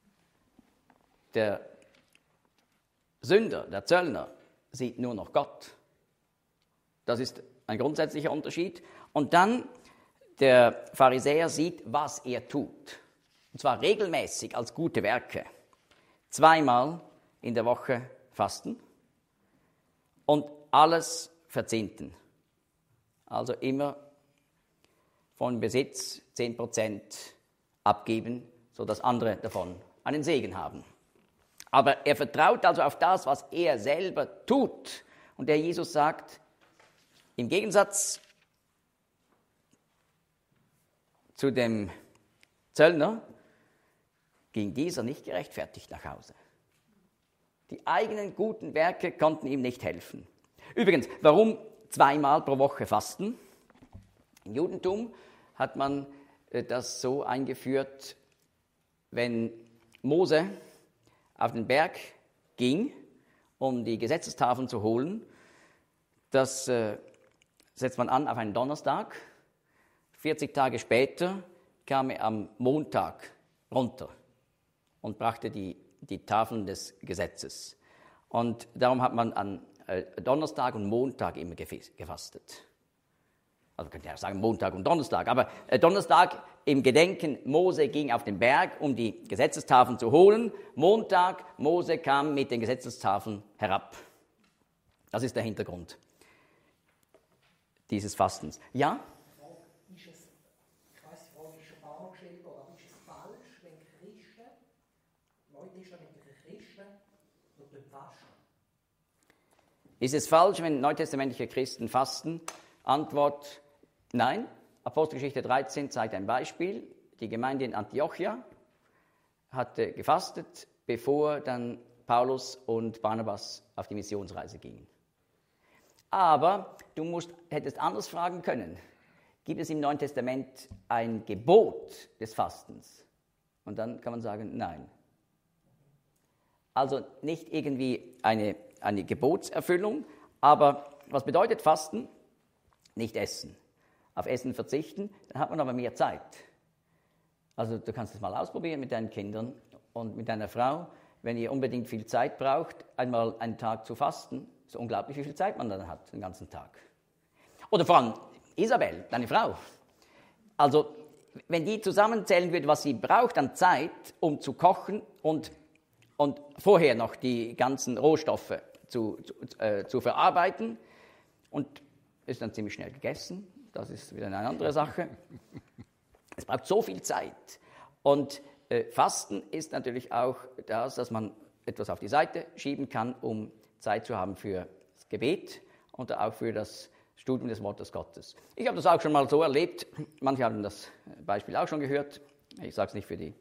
Der Sünder, der Zöllner, sieht nur noch Gott. Das ist ein grundsätzlicher Unterschied. Und dann der Pharisäer sieht, was er tut. Und zwar regelmäßig als gute Werke. Zweimal in der Woche fasten und alles verzehnten. Also immer von Besitz zehn Prozent abgeben, sodass andere davon einen Segen haben. Aber er vertraut also auf das, was er selber tut. Und der Jesus sagt, im Gegensatz zu dem Zöllner ging dieser nicht gerechtfertigt nach Hause. Die eigenen guten Werke konnten ihm nicht helfen. Übrigens, warum zweimal pro Woche fasten? Im Judentum hat man das so eingeführt, wenn Mose auf den Berg ging, um die Gesetzestafeln zu holen. Das äh, setzt man an auf einen Donnerstag. vierzig Tage später kam er am Montag runter und brachte die, die Tafeln des Gesetzes. Und darum hat man an äh, Donnerstag und Montag immer gefastet. Also könnte ich auch sagen Montag und Donnerstag, aber äh, Donnerstag im Gedenken, Mose ging auf den Berg, um die Gesetzestafeln zu holen. Montag, Mose kam mit den Gesetzestafeln herab. Das ist der Hintergrund dieses Fastens. Ja? Ist es, ich weiss, die Frage ist schon ein paar Mal gestellt worden, aber ist es falsch, wenn Christen, neutestamentliche Christen, noch fasten? Ist es falsch, wenn neutestamentliche Christen fasten? Antwort: Nein. Apostelgeschichte dreizehn zeigt ein Beispiel. Die Gemeinde in Antiochia hatte gefastet, bevor dann Paulus und Barnabas auf die Missionsreise gingen. Aber du musst, hättest anders fragen können. Gibt es im Neuen Testament ein Gebot des Fastens? Und dann kann man sagen, nein. Also nicht irgendwie eine, eine Gebotserfüllung, aber was bedeutet Fasten? Nicht essen. Auf Essen verzichten, dann hat man aber mehr Zeit. Also du kannst es mal ausprobieren mit deinen Kindern und mit deiner Frau. Wenn ihr unbedingt viel Zeit braucht, einmal einen Tag zu fasten, ist unglaublich, wie viel Zeit man dann hat, den ganzen Tag. Oder vor allem Isabel, deine Frau. Also wenn die zusammenzählen würde, was sie braucht an Zeit, um zu kochen und, und vorher noch die ganzen Rohstoffe zu, zu, äh, zu verarbeiten, und ist dann ziemlich schnell gegessen. Das ist wieder eine andere Sache. Es braucht so viel Zeit. Und äh, Fasten ist natürlich auch das, dass man etwas auf die Seite schieben kann, um Zeit zu haben für das Gebet und auch für das Studium des Wortes Gottes. Ich habe das auch schon mal so erlebt. Manche haben das Beispiel auch schon gehört. Ich sage es nicht für die.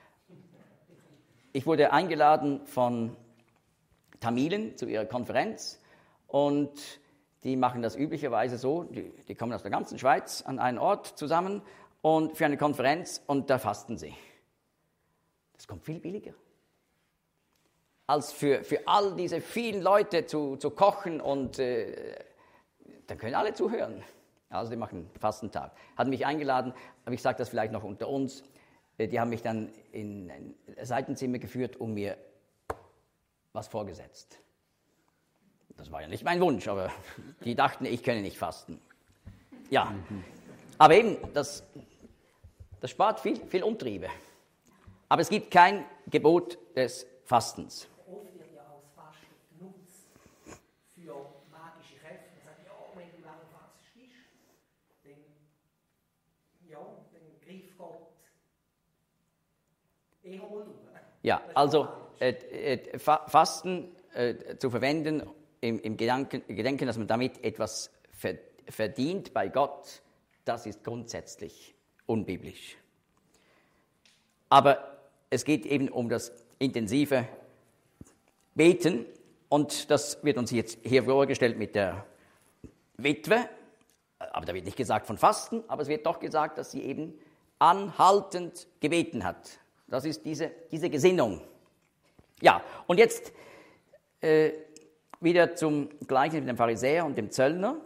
Ich wurde eingeladen von Tamilen zu ihrer Konferenz und die machen das üblicherweise so, die, die kommen aus der ganzen Schweiz an einen Ort zusammen und für eine Konferenz, und da fasten sie. Das kommt viel billiger, als für, für all diese vielen Leute zu, zu kochen, und äh, dann können alle zuhören. Also die machen einen Fastentag. Hatten mich eingeladen, aber ich sage das vielleicht noch unter uns, die haben mich dann in ein Seitenzimmer geführt und mir was vorgesetzt. Das war ja nicht mein Wunsch, aber die dachten, ich könne nicht fasten. Ja, aber eben, das, das spart viel, viel Umtriebe. Aber es gibt kein Gebot des Fastens. Oft wird ja auch das Fasten genutzt für magische Kräfte. Man sagt, ja, wenn du lange fastest, dann, ja, dann greift Gott Ja, also äh, äh, Fa- Fasten äh, zu verwenden im, im Gedanken, Gedenken, dass man damit etwas ver, verdient bei Gott, das ist grundsätzlich unbiblisch. Aber es geht eben um das intensive Beten und das wird uns jetzt hier vorgestellt mit der Witwe, aber da wird nicht gesagt von Fasten, aber es wird doch gesagt, dass sie eben anhaltend gebeten hat. Das ist diese, diese Gesinnung. Ja, und jetzt äh, wieder zum Gleichnis mit dem Pharisäer und dem Zöllner.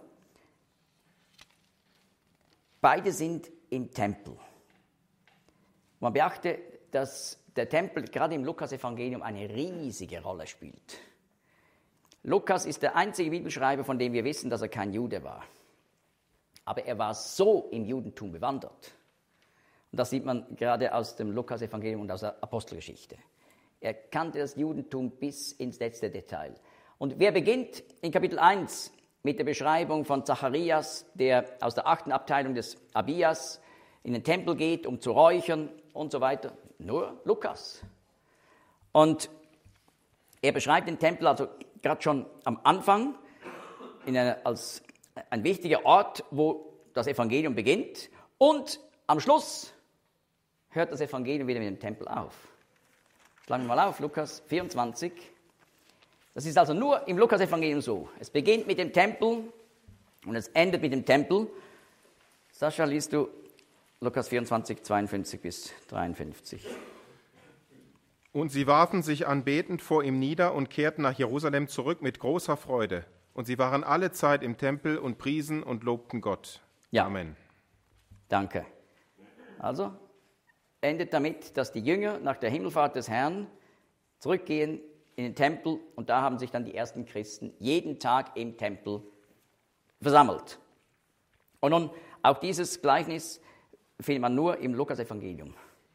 Beide sind im Tempel. Man beachte, dass der Tempel gerade im Lukas-Evangelium eine riesige Rolle spielt. Lukas ist der einzige Bibelschreiber, von dem wir wissen, dass er kein Jude war. Aber er war so im Judentum bewandert. Und das sieht man gerade aus dem Lukas-Evangelium und aus der Apostelgeschichte. Er kannte das Judentum bis ins letzte Detail. Und wer beginnt in Kapitel eins mit der Beschreibung von Zacharias, der aus der achten Abteilung des Abias in den Tempel geht, um zu räuchern und so weiter? Nur Lukas. Und er beschreibt den Tempel also gerade schon am Anfang in einer, als ein wichtiger Ort, wo das Evangelium beginnt. Und am Schluss hört das Evangelium wieder mit dem Tempel auf. Schlagen wir mal auf, Lukas vierundzwanzig. Das ist also nur im Lukas-Evangelium so. Es beginnt mit dem Tempel und es endet mit dem Tempel. Sascha, liest du Lukas vierundzwanzig, zweiundfünfzig bis dreiundfünfzig. Und sie warfen sich anbetend vor ihm nieder und kehrten nach Jerusalem zurück mit großer Freude. Und sie waren alle Zeit im Tempel und priesen und lobten Gott. Ja. Amen. Danke. Also endet damit, dass die Jünger nach der Himmelfahrt des Herrn zurückgehen in den Tempel und da haben sich dann die ersten Christen jeden Tag im Tempel versammelt. Und nun, auch dieses Gleichnis findet man nur im Lukas-Evangelium.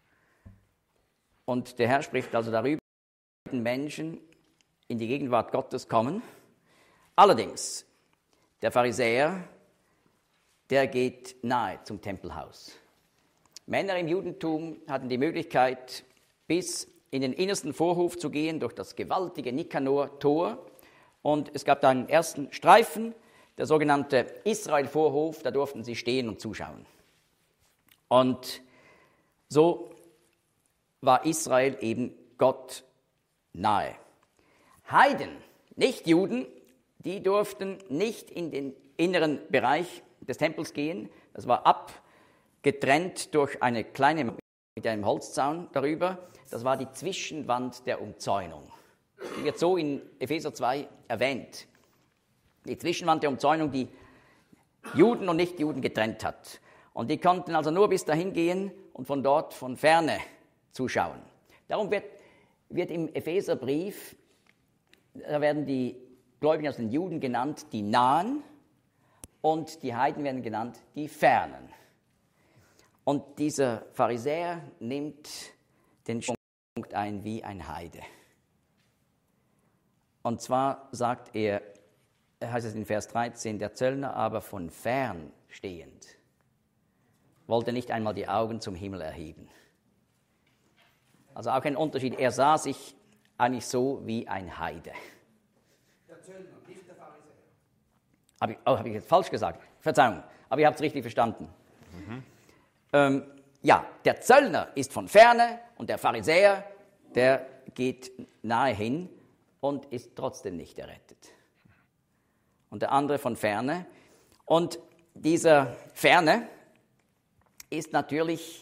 Und der Herr spricht also darüber, dass Menschen in die Gegenwart Gottes kommen. Allerdings, der Pharisäer, der geht nahe zum Tempelhaus. Männer im Judentum hatten die Möglichkeit, bis in den innersten Vorhof zu gehen, durch das gewaltige Nikanor-Tor. Und es gab da einen ersten Streifen, der sogenannte Israel-Vorhof, da durften sie stehen und zuschauen. Und so war Israel eben Gott nahe. Heiden, nicht Juden, die durften nicht in den inneren Bereich des Tempels gehen. Das war abgetrennt durch eine kleine mit einem Holzzaun darüber. Das war die Zwischenwand der Umzäunung. Die wird so in Epheser zwei erwähnt. Die Zwischenwand der Umzäunung, die Juden und Nichtjuden getrennt hat. Und die konnten also nur bis dahin gehen und von dort von ferne zuschauen. Darum wird, wird im Epheserbrief, da werden die Gläubigen aus den Juden genannt, die Nahen, und die Heiden werden genannt, die Fernen. Und dieser Pharisäer nimmt den Punkt ein wie ein Heide. Und zwar sagt er, heißt es in Vers dreizehn, der Zöllner aber von fern stehend wollte nicht einmal die Augen zum Himmel erheben. Also auch ein Unterschied. Er sah sich eigentlich so wie ein Heide. Der Zöllner, nicht der Pharisäer. Habe ich, oh, habe ich jetzt falsch gesagt? Verzeihung, aber ihr habt es richtig verstanden. Mhm. Ähm, ja, der Zöllner ist von ferne und der Pharisäer, der geht nahe hin und ist trotzdem nicht errettet. Und der andere von ferne. Und dieser Ferne ist natürlich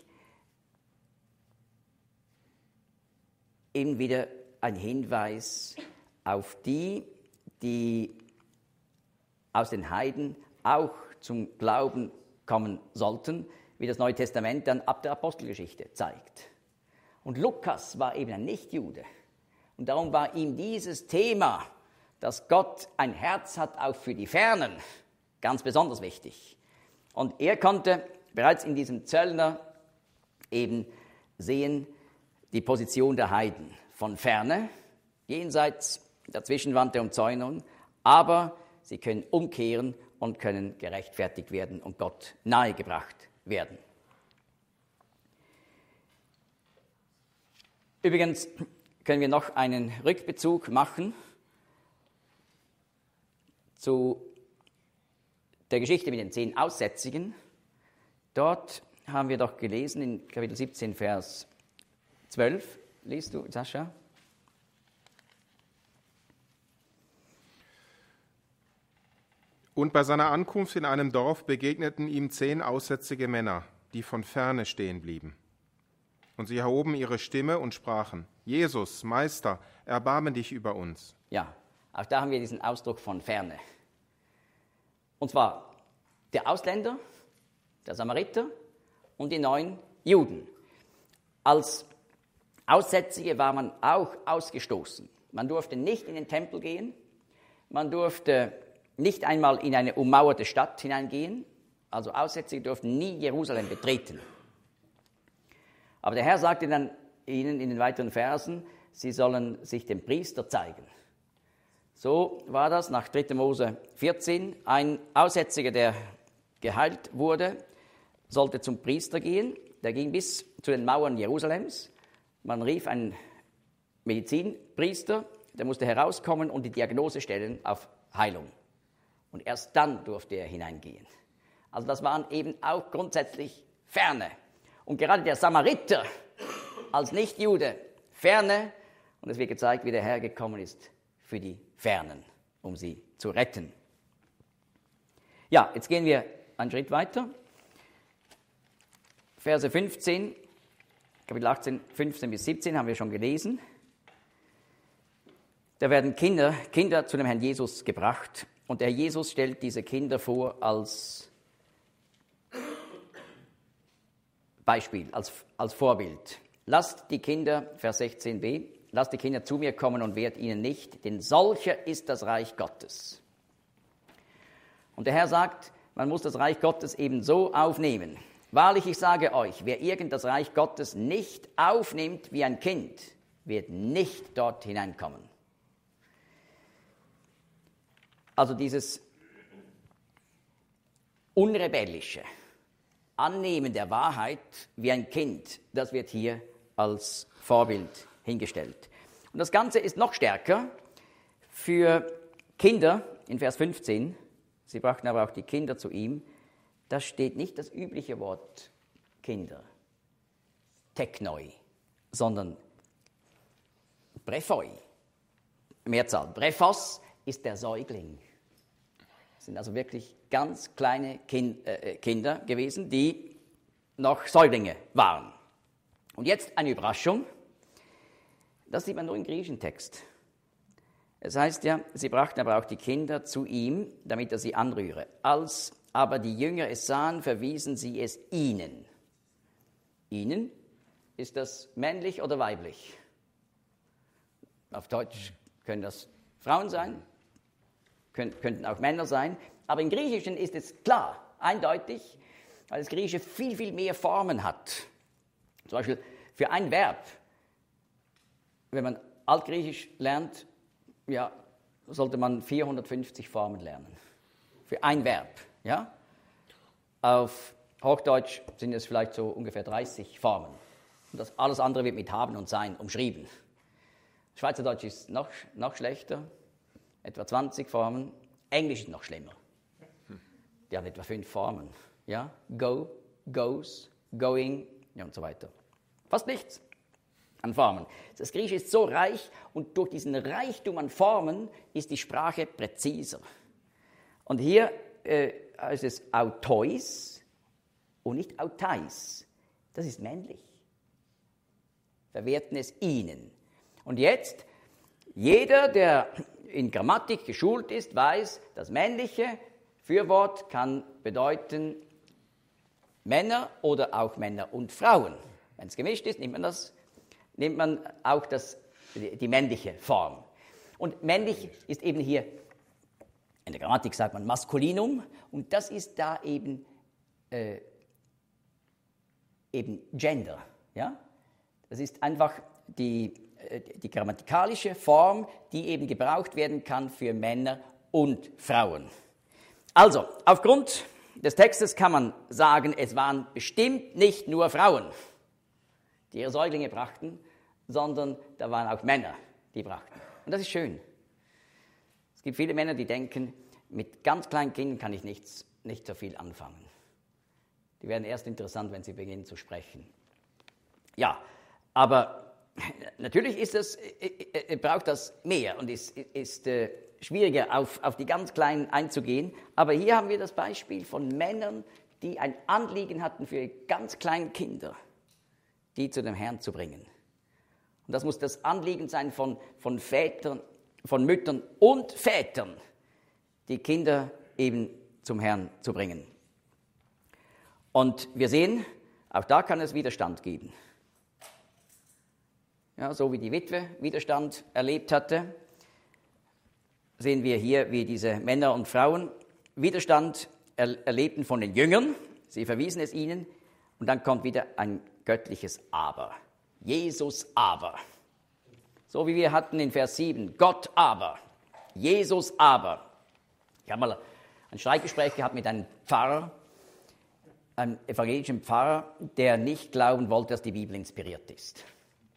eben wieder ein Hinweis auf die, die aus den Heiden auch zum Glauben kommen sollten, wie das Neue Testament dann ab der Apostelgeschichte zeigt. Und Lukas war eben ein Nichtjude. Und darum war ihm dieses Thema, dass Gott ein Herz hat auch für die Fernen, ganz besonders wichtig. Und er konnte bereits in diesem Zöllner eben sehen, die Position der Heiden von ferne, jenseits der Zwischenwand der Umzäunung, aber sie können umkehren und können gerechtfertigt werden und Gott nahegebracht werden. Übrigens können wir noch einen Rückbezug machen zu der Geschichte mit den zehn Aussätzigen. Dort haben wir doch gelesen in Kapitel siebzehn, Vers zwölf. Liest du, Sascha? Und bei seiner Ankunft in einem Dorf begegneten ihm zehn aussätzige Männer, die von ferne stehen blieben. Und sie erhoben ihre Stimme und sprachen: Jesus, Meister, erbarme dich über uns. Ja, auch da haben wir diesen Ausdruck von Ferne. Und zwar der Ausländer, der Samariter und die neun Juden. Als Aussätzige war man auch ausgestoßen. Man durfte nicht in den Tempel gehen, man durfte nicht einmal in eine ummauerte Stadt hineingehen, also Aussätzige durften nie Jerusalem betreten. Aber der Herr sagte dann ihnen in den weiteren Versen, sie sollen sich dem Priester zeigen. So war das nach dritter Mose vierzehn. Ein Aussätziger, der geheilt wurde, sollte zum Priester gehen. Der ging bis zu den Mauern Jerusalems. Man rief einen Medizinpriester, der musste herauskommen und die Diagnose stellen auf Heilung. Und erst dann durfte er hineingehen. Also das waren eben auch grundsätzlich Ferne. Und gerade der Samariter als Nichtjude, Ferne, und es wird gezeigt, wie der Herr gekommen ist für die Fernen, um sie zu retten. Ja, jetzt gehen wir einen Schritt weiter. Verse fünfzehn, Kapitel achtzehn, fünfzehn bis siebzehn haben wir schon gelesen. Da werden Kinder, Kinder zu dem Herrn Jesus gebracht. Und der Herr Jesus stellt diese Kinder vor als Beispiel, als, als Vorbild. Lasst die Kinder, Vers sechzehn b, lasst die Kinder zu mir kommen und wehrt ihnen nicht, denn solcher ist das Reich Gottes. Und der Herr sagt, man muss das Reich Gottes eben so aufnehmen. Wahrlich, ich sage euch, wer irgend das Reich Gottes nicht aufnimmt wie ein Kind, wird nicht dort hineinkommen. Also dieses unrebellische Annehmen der Wahrheit wie ein Kind, das wird hier als Vorbild hingestellt. Und das Ganze ist noch stärker für Kinder in Vers fünfzehn. Sie brachten aber auch die Kinder zu ihm. Da steht nicht das übliche Wort Kinder, Teknoi, sondern Brephoi, Mehrzahl. Brephos ist der Säugling. Das sind also wirklich ganz kleine kind, äh, Kinder gewesen, die noch Säuglinge waren. Und jetzt eine Überraschung. Das sieht man nur im griechischen Text. Es heißt ja, sie brachten aber auch die Kinder zu ihm, damit er sie anrühre. Als aber die Jünger es sahen, verwiesen sie es ihnen. Ihnen, ist das männlich oder weiblich? Auf Deutsch können das Frauen sein, können, könnten auch Männer sein. Aber im Griechischen ist es klar, eindeutig, weil das Griechische viel, viel mehr Formen hat. Zum Beispiel für ein Verb, wenn man Altgriechisch lernt, ja, sollte man vierhundertfünfzig Formen lernen. Für ein Verb, ja. Auf Hochdeutsch sind es vielleicht so ungefähr dreißig Formen. Und das alles andere wird mit haben und sein umschrieben. Schweizerdeutsch ist noch, noch schlechter, etwa zwanzig Formen. Englisch ist noch schlimmer. Die haben etwa fünf Formen. Ja? Go, goes, going, ja, und so weiter. Fast nichts an Formen. Das Griechische ist so reich und durch diesen Reichtum an Formen ist die Sprache präziser. Und hier äh, heißt es autois und nicht autais. Das ist männlich. Verwerten es ihnen. Und jetzt, jeder, der in Grammatik geschult ist, weiß, das männliche Fürwort kann bedeuten Männer oder auch Männer und Frauen. Wenn es gemischt ist, nimmt man, das, nimmt man auch das, die, die männliche Form. Und männlich ist eben hier, in der Grammatik sagt man Maskulinum, und das ist da eben, äh, eben Gender. Ja? Das ist einfach die, äh, die grammatikalische Form, die eben gebraucht werden kann für Männer und Frauen. Also, aufgrund des Textes kann man sagen, es waren bestimmt nicht nur Frauen, die ihre Säuglinge brachten, sondern da waren auch Männer, die brachten. Und das ist schön. Es gibt viele Männer, die denken, mit ganz kleinen Kindern kann ich nichts, nicht so viel anfangen. Die werden erst interessant, wenn sie beginnen zu sprechen. Ja, aber natürlich ist es, äh, braucht das mehr und ist, ist äh, schwieriger, auf, auf die ganz Kleinen einzugehen. Aber hier haben wir das Beispiel von Männern, die ein Anliegen hatten für ihre ganz kleinen Kinder, die zu dem Herrn zu bringen. Und das muss das Anliegen sein von, von Vätern, von Müttern und Vätern, die Kinder eben zum Herrn zu bringen. Und wir sehen, auch da kann es Widerstand geben. Ja, so wie die Witwe Widerstand erlebt hatte, sehen wir hier, wie diese Männer und Frauen Widerstand er- erlebten von den Jüngern. Sie verwiesen es ihnen und dann kommt wieder ein göttliches Aber. Jesus aber. So wie wir hatten in Vers sieben, Gott aber, Jesus aber. Ich habe mal ein Streitgespräch gehabt mit einem Pfarrer, einem evangelischen Pfarrer, der nicht glauben wollte, dass die Bibel inspiriert ist.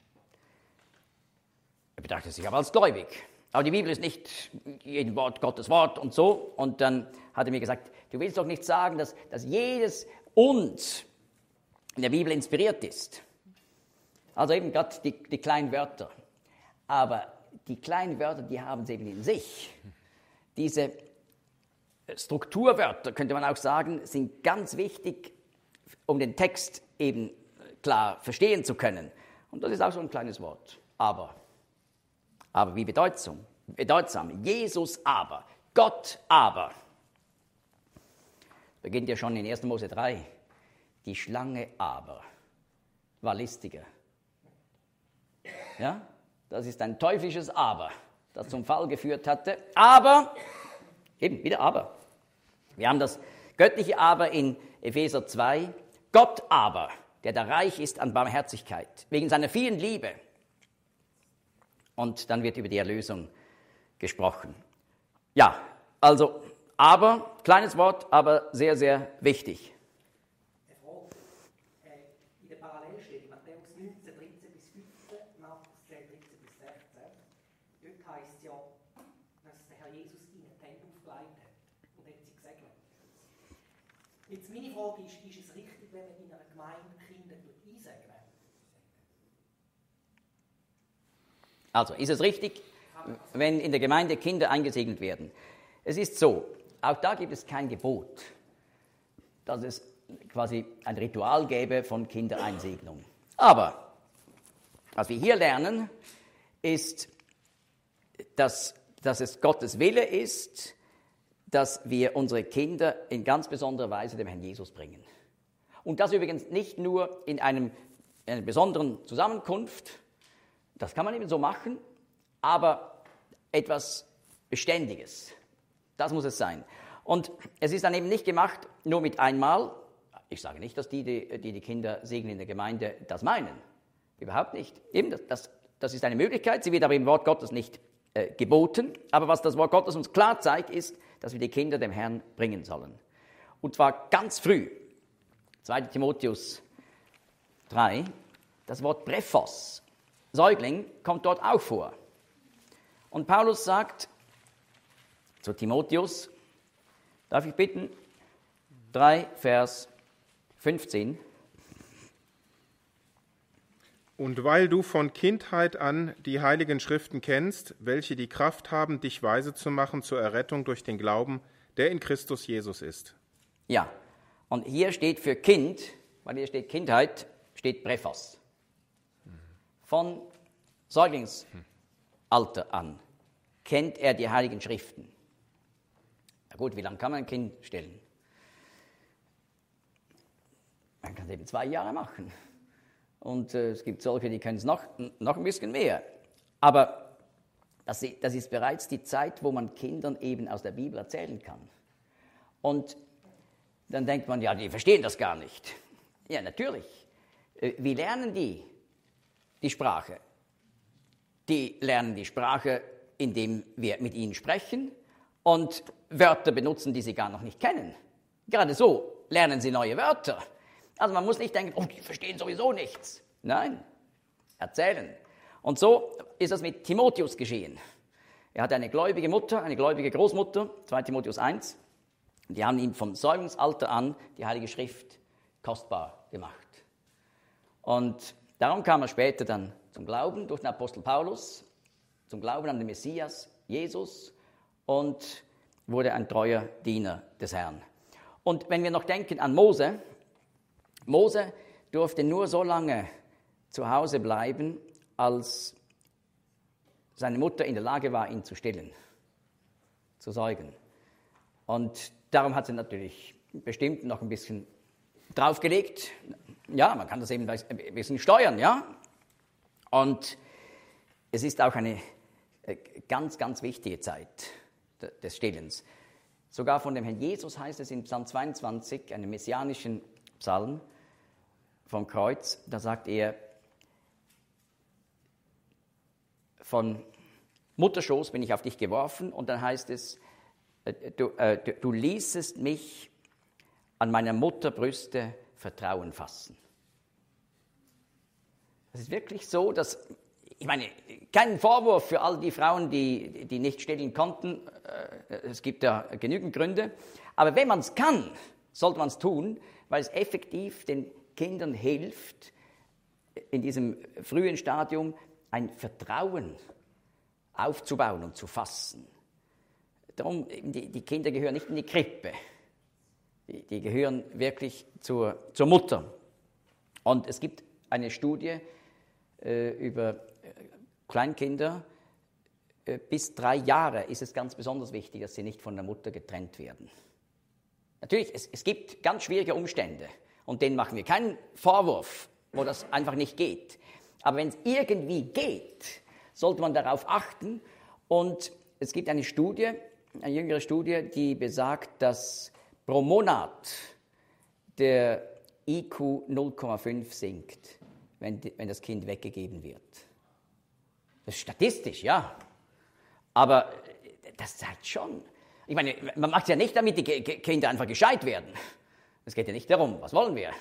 Er betrachtete sich aber als gläubig. Aber die Bibel ist nicht jeden Wort Gottes Wort und so. Und dann hat er mir gesagt, du willst doch nicht sagen, dass, dass jedes Und in der Bibel inspiriert ist. Also eben gerade die, die kleinen Wörter. Aber die kleinen Wörter, die haben es eben in sich. Diese Strukturwörter, könnte man auch sagen, sind ganz wichtig, um den Text eben klar verstehen zu können. Und das ist auch so ein kleines Wort. Aber. Aber wie bedeutsam. Bedeutsam. Jesus aber. Gott aber. Beginnt ja schon in erster Mose drei. Die Schlange aber war listiger. Ja, das ist ein teuflisches Aber, das zum Fall geführt hatte. Aber, eben wieder Aber. Wir haben das göttliche Aber in Epheser zwei. Gott aber, der da reich ist an Barmherzigkeit, wegen seiner vielen Liebe. Und dann wird über die Erlösung gesprochen. Ja, also aber, kleines Wort, aber sehr, sehr wichtig. Eine Frage. Äh, in der Parallelstelle, Matthäus neunzehn, dreizehn bis fünfzehn, Markus zehn, dreizehn bis sechzehn, dort heisst es ja, dass der Herr Jesus ihnen die Hände aufgelegt hat und hat sie gesegnet. Jetzt meine Frage ist, ist es richtig, wenn man in einer Gemeinde Kinder einsegnet? Also, ist es richtig, wenn in der Gemeinde Kinder eingesegnet werden? Es ist so, auch da gibt es kein Gebot, dass es quasi ein Ritual gäbe von Kindereinsegnung. Aber was wir hier lernen, ist, dass, dass es Gottes Wille ist, dass wir unsere Kinder in ganz besonderer Weise dem Herrn Jesus bringen. Und das übrigens nicht nur in einem, einer besonderen Zusammenkunft, das kann man eben so machen, aber etwas Beständiges. Das muss es sein. Und es ist dann eben nicht gemacht nur mit einmal. Ich sage nicht, dass die, die die, die Kinder segnen in der Gemeinde, das meinen. Überhaupt nicht. Eben, das, das, das ist eine Möglichkeit. Sie wird aber im Wort Gottes nicht äh, geboten. Aber was das Wort Gottes uns klar zeigt, ist, dass wir die Kinder dem Herrn bringen sollen. Und zwar ganz früh. zweiter Timotheus drei, das Wort Brephos, Säugling, kommt dort auch vor. Und Paulus sagt zu Timotheus, darf ich bitten, drei, Vers fünfzehn. Und weil du von Kindheit an die heiligen Schriften kennst, welche die Kraft haben, dich weise zu machen zur Errettung durch den Glauben, der in Christus Jesus ist. Ja, und hier steht für Kind, weil hier steht Kindheit, steht Brephos. Von Säuglingsalter an kennt er die heiligen Schriften. Na gut, wie lange kann man ein Kind stillen? Man kann es eben zwei Jahre machen. Und äh, es gibt solche, die können es noch, noch ein bisschen mehr. Aber das, das ist bereits die Zeit, wo man Kindern eben aus der Bibel erzählen kann. Und dann denkt man, ja, die verstehen das gar nicht. Ja, natürlich. Äh, wie lernen die die Sprache? Die lernen die Sprache, indem wir mit ihnen sprechen und Wörter benutzen, die sie gar noch nicht kennen. Gerade so lernen sie neue Wörter. Also man muss nicht denken, oh, die verstehen sowieso nichts. Nein, erzählen. Und so ist das mit Timotheus geschehen. Er hatte eine gläubige Mutter, eine gläubige Großmutter, zweiter Timotheus eins. Die haben ihm vom Säuglingsalter an die Heilige Schrift kostbar gemacht. Und darum kam er später dann zum Glauben durch den Apostel Paulus, zum Glauben an den Messias, Jesus, und wurde ein treuer Diener des Herrn. Und wenn wir noch denken an Mose, Mose durfte nur so lange zu Hause bleiben, als seine Mutter in der Lage war, ihn zu stillen, zu säugen. Und darum hat sie natürlich bestimmt noch ein bisschen draufgelegt. Ja, man kann das eben ein bisschen steuern, ja. Und es ist auch eine ganz, ganz wichtige Zeit des Stillens. Sogar von dem Herrn Jesus heißt es in Psalm zweiundzwanzig, einem messianischen Psalm vom Kreuz, da sagt er, von Mutterschoß bin ich auf dich geworfen, und dann heißt es, du, äh, du, du ließest mich an meiner Mutterbrüste Vertrauen fassen. Es ist wirklich so, dass, ich meine, kein Vorwurf für all die Frauen, die, die nicht stillen konnten, es gibt ja genügend Gründe, aber wenn man es kann, sollte man es tun, weil es effektiv den Kindern hilft, in diesem frühen Stadium ein Vertrauen aufzubauen und zu fassen. Darum, die, die Kinder gehören nicht in die Krippe, die, die gehören wirklich zur, zur Mutter. Und es gibt eine Studie äh, über Kleinkinder, äh, bis drei Jahre ist es ganz besonders wichtig, dass sie nicht von der Mutter getrennt werden. Natürlich, es, es gibt ganz schwierige Umstände, und denen machen wir keinen Vorwurf, wo das einfach nicht geht. Aber wenn es irgendwie geht, sollte man darauf achten. Und es gibt eine Studie, eine jüngere Studie, die besagt, dass pro Monat der I Q null Komma fünf sinkt, wenn, die, wenn das Kind weggegeben wird. Das ist statistisch, ja. Aber das zeigt schon. Ich meine, man macht es ja nicht, damit die Kinder einfach gescheit werden. Es geht ja nicht darum, was wollen wir.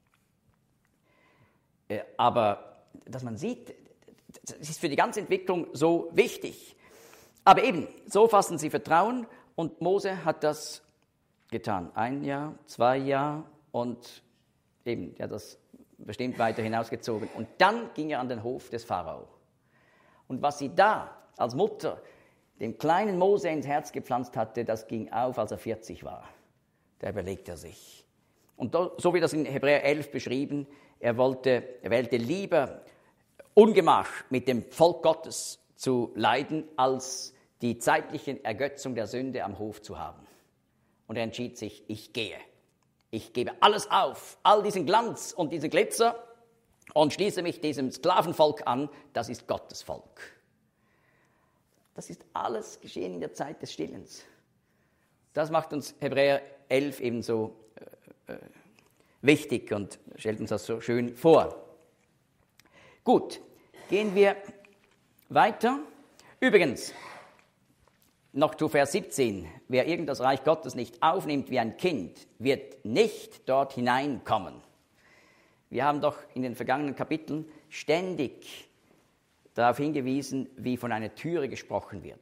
Aber dass man sieht, das ist für die ganze Entwicklung so wichtig. Aber eben, so fassen sie Vertrauen, und Mose hat das getan. Ein Jahr, zwei Jahre, und eben, er hat das bestimmt weiter hinausgezogen. Und dann ging er an den Hof des Pharao. Und was sie da als Mutter dem kleinen Mose ins Herz gepflanzt hatte, das ging auf, als er vierzig war. Da überlegte er sich. Und so wie das in Hebräer elf beschrieben, er wollte, er wählte lieber Ungemach mit dem Volk Gottes zu leiden, als die zeitliche Ergötzung der Sünde am Hof zu haben. Und er entschied sich, ich gehe. Ich gebe alles auf, all diesen Glanz und diesen Glitzer, und schließe mich diesem Sklavenvolk an, das ist Gottes Volk. Das ist alles geschehen in der Zeit des Stillens. Das macht uns Hebräer elf ebenso äh, äh, wichtig und stellt uns das so schön vor. Gut, gehen wir weiter. Übrigens, noch zu Vers siebzehn. Wer irgend das Reich Gottes nicht aufnimmt wie ein Kind, wird nicht dort hineinkommen. Wir haben doch in den vergangenen Kapiteln ständig darauf hingewiesen, wie von einer Türe gesprochen wird,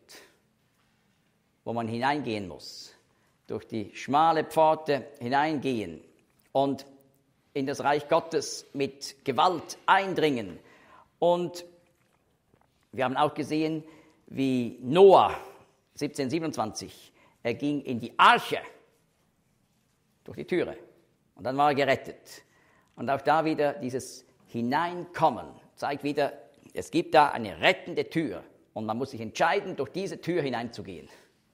wo man hineingehen muss, durch die schmale Pforte hineingehen und in das Reich Gottes mit Gewalt eindringen. Und wir haben auch gesehen, wie Noah, siebzehnhundertsiebenundzwanzig, er ging in die Arche durch die Türe, und dann war er gerettet. Und auch da wieder dieses Hineinkommen zeigt wieder, es gibt da eine rettende Tür, und man muss sich entscheiden, durch diese Tür hineinzugehen.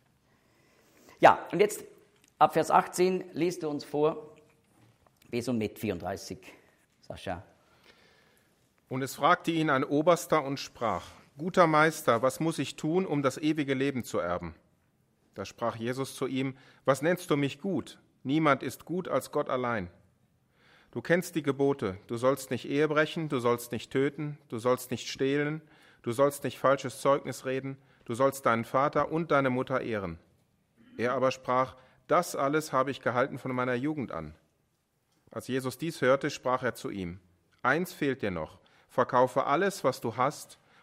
Ja, und jetzt ab Vers achtzehn liest du uns vor, bis und mit vierunddreißig, Sascha. Und es fragte ihn ein Oberster und sprach: Guter Meister, was muss ich tun, um das ewige Leben zu erben? Da sprach Jesus zu ihm: Was nennst du mich gut? Niemand ist gut als Gott allein. Du kennst die Gebote: Du sollst nicht Ehe brechen, du sollst nicht töten, du sollst nicht stehlen, du sollst nicht falsches Zeugnis reden, du sollst deinen Vater und deine Mutter ehren. Er aber sprach: Das alles habe ich gehalten von meiner Jugend an. Als Jesus dies hörte, sprach er zu ihm: Eins fehlt dir noch: Verkaufe alles, was du hast,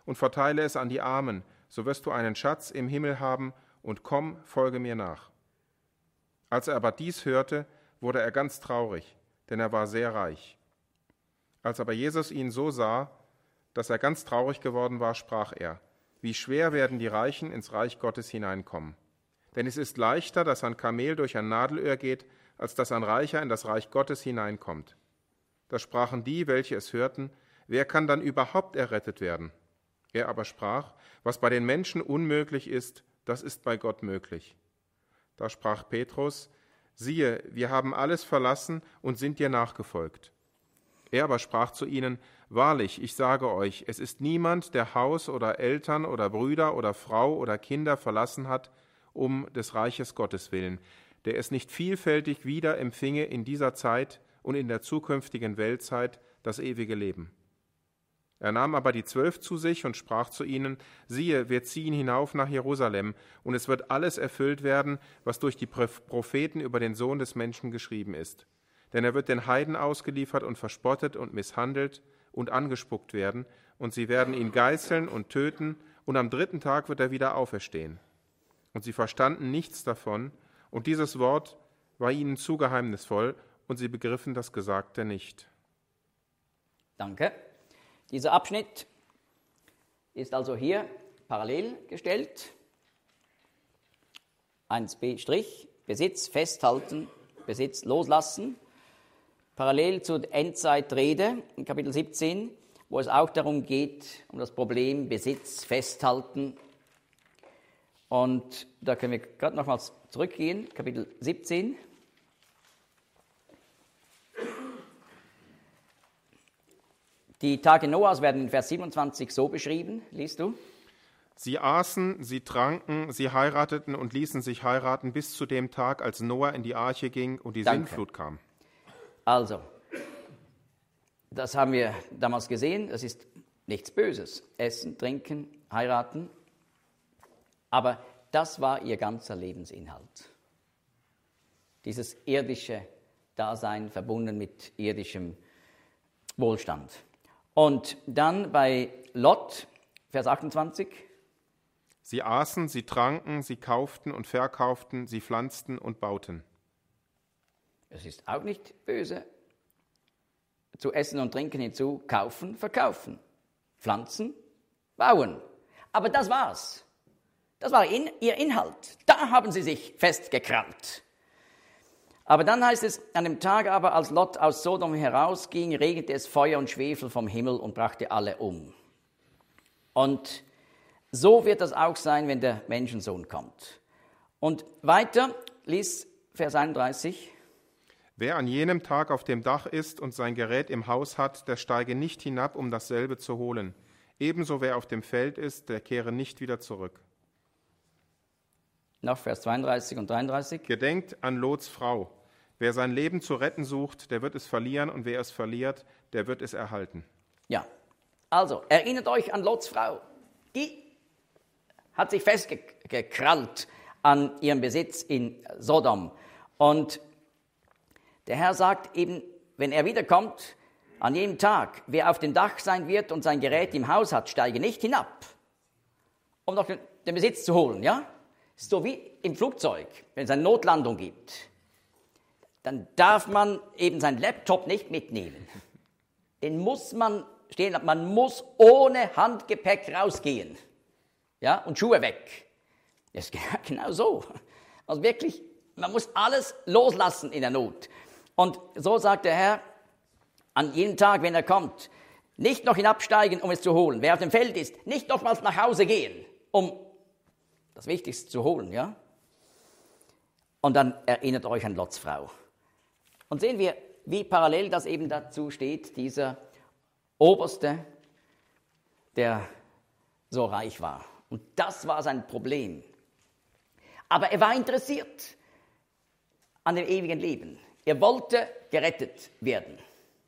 und verteile es an die Armen, so wirst du einen Schatz im Himmel haben, und komm, folge mir nach. Als er aber dies hörte, wurde er ganz traurig, denn er war sehr reich. Als aber Jesus ihn so sah, dass er ganz traurig geworden war, sprach er: Wie schwer werden die Reichen ins Reich Gottes hineinkommen. Denn es ist leichter, dass ein Kamel durch ein Nadelöhr geht, als dass ein Reicher in das Reich Gottes hineinkommt. Da sprachen die, welche es hörten: Wer kann dann überhaupt errettet werden? Er aber sprach: Was bei den Menschen unmöglich ist, das ist bei Gott möglich. Da sprach Petrus: Siehe, wir haben alles verlassen und sind dir nachgefolgt. Er aber sprach zu ihnen: Wahrlich, ich sage euch, es ist niemand, der Haus oder Eltern oder Brüder oder Frau oder Kinder verlassen hat, um des Reiches Gottes willen, der es nicht vielfältig wieder empfinge in dieser Zeit und in der zukünftigen Weltzeit das ewige Leben. Er nahm aber die Zwölf zu sich und sprach zu ihnen: Siehe, wir ziehen hinauf nach Jerusalem, und es wird alles erfüllt werden, was durch die Propheten über den Sohn des Menschen geschrieben ist. Denn er wird den Heiden ausgeliefert und verspottet und misshandelt und angespuckt werden, und sie werden ihn geißeln und töten, und am dritten Tag wird er wieder auferstehen. Und sie verstanden nichts davon, und dieses Wort war ihnen zu geheimnisvoll, und sie begriffen das Gesagte nicht. Danke. Dieser Abschnitt ist also hier parallel gestellt. eins b Strich, Besitz festhalten, Besitz loslassen. Parallel zur Endzeitrede in Kapitel siebzehn, wo es auch darum geht, um das Problem Besitz festhalten. Und da können wir gerade nochmals zurückgehen, Kapitel siebzehn. Die Tage Noahs werden in Vers siebenundzwanzig so beschrieben, liest du? Sie aßen, sie tranken, sie heirateten und ließen sich heiraten bis zu dem Tag, als Noah in die Arche ging und die Danke. Sintflut kam. Also, das haben wir damals gesehen, das ist nichts Böses. Essen, trinken, heiraten. Aber das war ihr ganzer Lebensinhalt. Dieses irdische Dasein verbunden mit irdischem Wohlstand. Und dann bei Lot, Vers achtundzwanzig. Sie aßen, sie tranken, sie kauften und verkauften, sie pflanzten und bauten. Es ist auch nicht böse. Zu essen und trinken hinzu, kaufen, verkaufen, pflanzen, bauen. Aber das war's. Das war in, ihr Inhalt. Da haben sie sich festgekrallt. Aber dann heißt es, an dem Tag aber, als Lot aus Sodom herausging, regnete es Feuer und Schwefel vom Himmel und brachte alle um. Und so wird das auch sein, wenn der Menschensohn kommt. Und weiter, lies Vers einunddreißig. Wer an jenem Tag auf dem Dach ist und sein Gerät im Haus hat, der steige nicht hinab, um dasselbe zu holen. Ebenso wer auf dem Feld ist, der kehre nicht wieder zurück. Noch Vers zweiunddreißig und dreiunddreißig. Gedenkt an Lots Frau. Wer sein Leben zu retten sucht, der wird es verlieren, und wer es verliert, der wird es erhalten. Ja, also erinnert euch an Lots Frau. Die hat sich festgekrallt an ihrem Besitz in Sodom. Und der Herr sagt eben, wenn er wiederkommt, an jedem Tag, wer auf dem Dach sein wird und sein Gerät im Haus hat, steige nicht hinab, um noch den, den Besitz zu holen. Ja? Ist so wie im Flugzeug, wenn es eine Notlandung gibt. Dann darf man eben seinen Laptop nicht mitnehmen. Den muss man stehen lassen. Man muss ohne Handgepäck rausgehen. Ja, und Schuhe weg. Das ist genau so. Also wirklich, man muss alles loslassen in der Not. Und so sagt der Herr, an jedem Tag, wenn er kommt, nicht noch hinabsteigen, um es zu holen. Wer auf dem Feld ist, nicht nochmals nach Hause gehen, um das Wichtigste zu holen. Ja? Und dann erinnert euch an Lots Frau. Und sehen wir, wie parallel das eben dazu steht, dieser Oberste, der so reich war. Und das war sein Problem. Aber er war interessiert an dem ewigen Leben. Er wollte gerettet werden.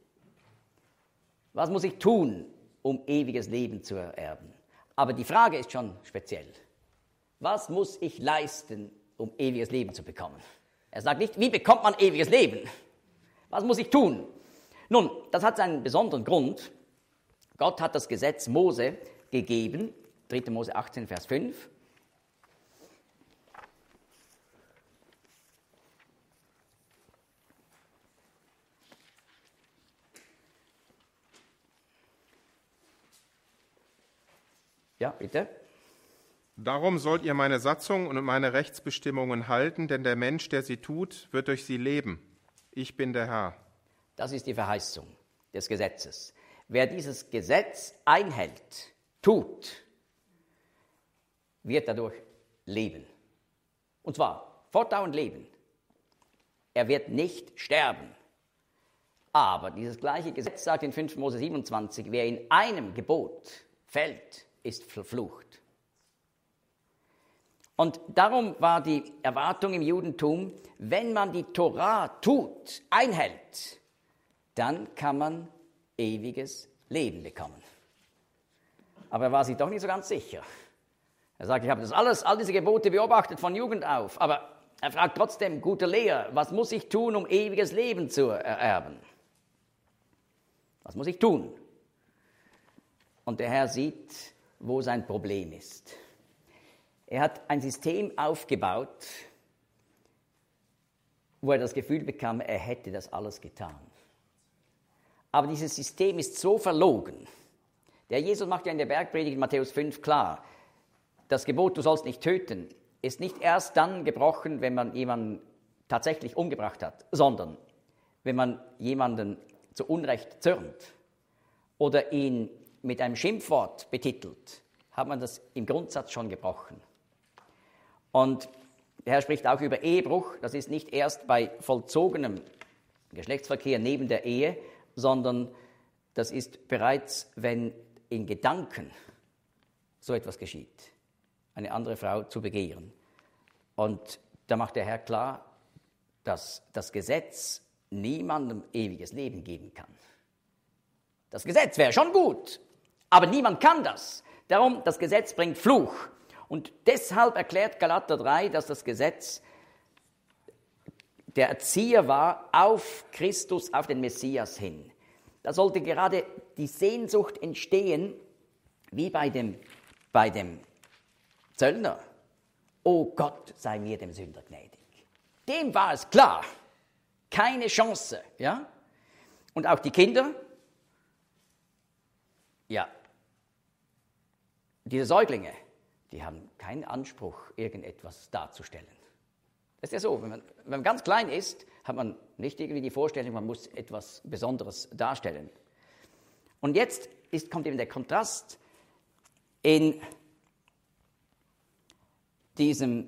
Was muss ich tun, um ewiges Leben zu ererben? Aber die Frage ist schon speziell. Was muss ich leisten, um ewiges Leben zu bekommen? Er sagt nicht, wie bekommt man ewiges Leben? Was muss ich tun? Nun, das hat seinen besonderen Grund. Gott hat das Gesetz Mose gegeben. dritter Mose achtzehn, Vers fünf. Ja, bitte. Darum sollt ihr meine Satzungen und meine Rechtsbestimmungen halten, denn der Mensch, der sie tut, wird durch sie leben. Ich bin der Herr. Das ist die Verheißung des Gesetzes. Wer dieses Gesetz einhält, tut, wird dadurch leben. Und zwar fortdauernd leben. Er wird nicht sterben. Aber dieses gleiche Gesetz sagt in fünfter Mose siebenundzwanzig, wer in einem Gebot fällt, ist verflucht. Und darum war die Erwartung im Judentum, wenn man die Torah tut, einhält, dann kann man ewiges Leben bekommen. Aber er war sich doch nicht so ganz sicher. Er sagt, ich habe das alles, all diese Gebote beobachtet von Jugend auf, aber er fragt trotzdem, guter Lehrer, was muss ich tun, um ewiges Leben zu ererben? Was muss ich tun? Und der Herr sieht, wo sein Problem ist. Er hat ein System aufgebaut, wo er das Gefühl bekam, er hätte das alles getan. Aber dieses System ist so verlogen. Der Jesus macht ja in der Bergpredigt in Matthäus fünf klar, das Gebot, du sollst nicht töten, ist nicht erst dann gebrochen, wenn man jemanden tatsächlich umgebracht hat, sondern wenn man jemanden zu Unrecht zürnt oder ihn mit einem Schimpfwort betitelt, hat man das im Grundsatz schon gebrochen. Und der Herr spricht auch über Ehebruch. Das ist nicht erst bei vollzogenem Geschlechtsverkehr neben der Ehe, sondern das ist bereits, wenn in Gedanken so etwas geschieht, eine andere Frau zu begehren. Und da macht der Herr klar, dass das Gesetz niemandem ewiges Leben geben kann. Das Gesetz wäre schon gut, aber niemand kann das. Darum, das Gesetz bringt Fluch. Und deshalb erklärt Galater drei, dass das Gesetz der Erzieher war auf Christus, auf den Messias hin. Da sollte gerade die Sehnsucht entstehen, wie bei dem, bei dem Zöllner. O Gott, sei mir dem Sünder gnädig. Dem war es klar, keine Chance. Ja? Und auch die Kinder, ja, diese Säuglinge, die haben keinen Anspruch, irgendetwas darzustellen. Das ist ja so, wenn man, wenn man ganz klein ist, hat man nicht irgendwie die Vorstellung, man muss etwas Besonderes darstellen. Und jetzt ist, kommt eben der Kontrast in diesem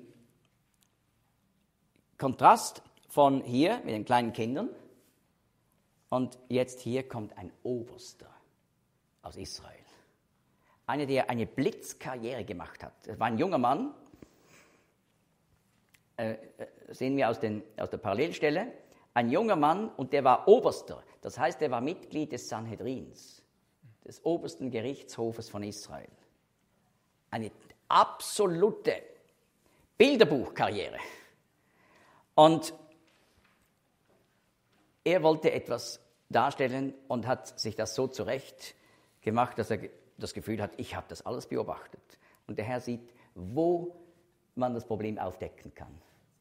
Kontrast von hier mit den kleinen Kindern und jetzt hier kommt ein Oberster aus Israel. Einer, der eine Blitzkarriere gemacht hat. Das war ein junger Mann, äh, sehen wir aus, den, aus der Parallelstelle, ein junger Mann und der war Oberster. Das heißt, er war Mitglied des Sanhedrins, des obersten Gerichtshofes von Israel. Eine absolute Bilderbuchkarriere. Und er wollte etwas darstellen und hat sich das so zurecht gemacht, dass er das Gefühl hat, ich habe das alles beobachtet. Und der Herr sieht, wo man das Problem aufdecken kann.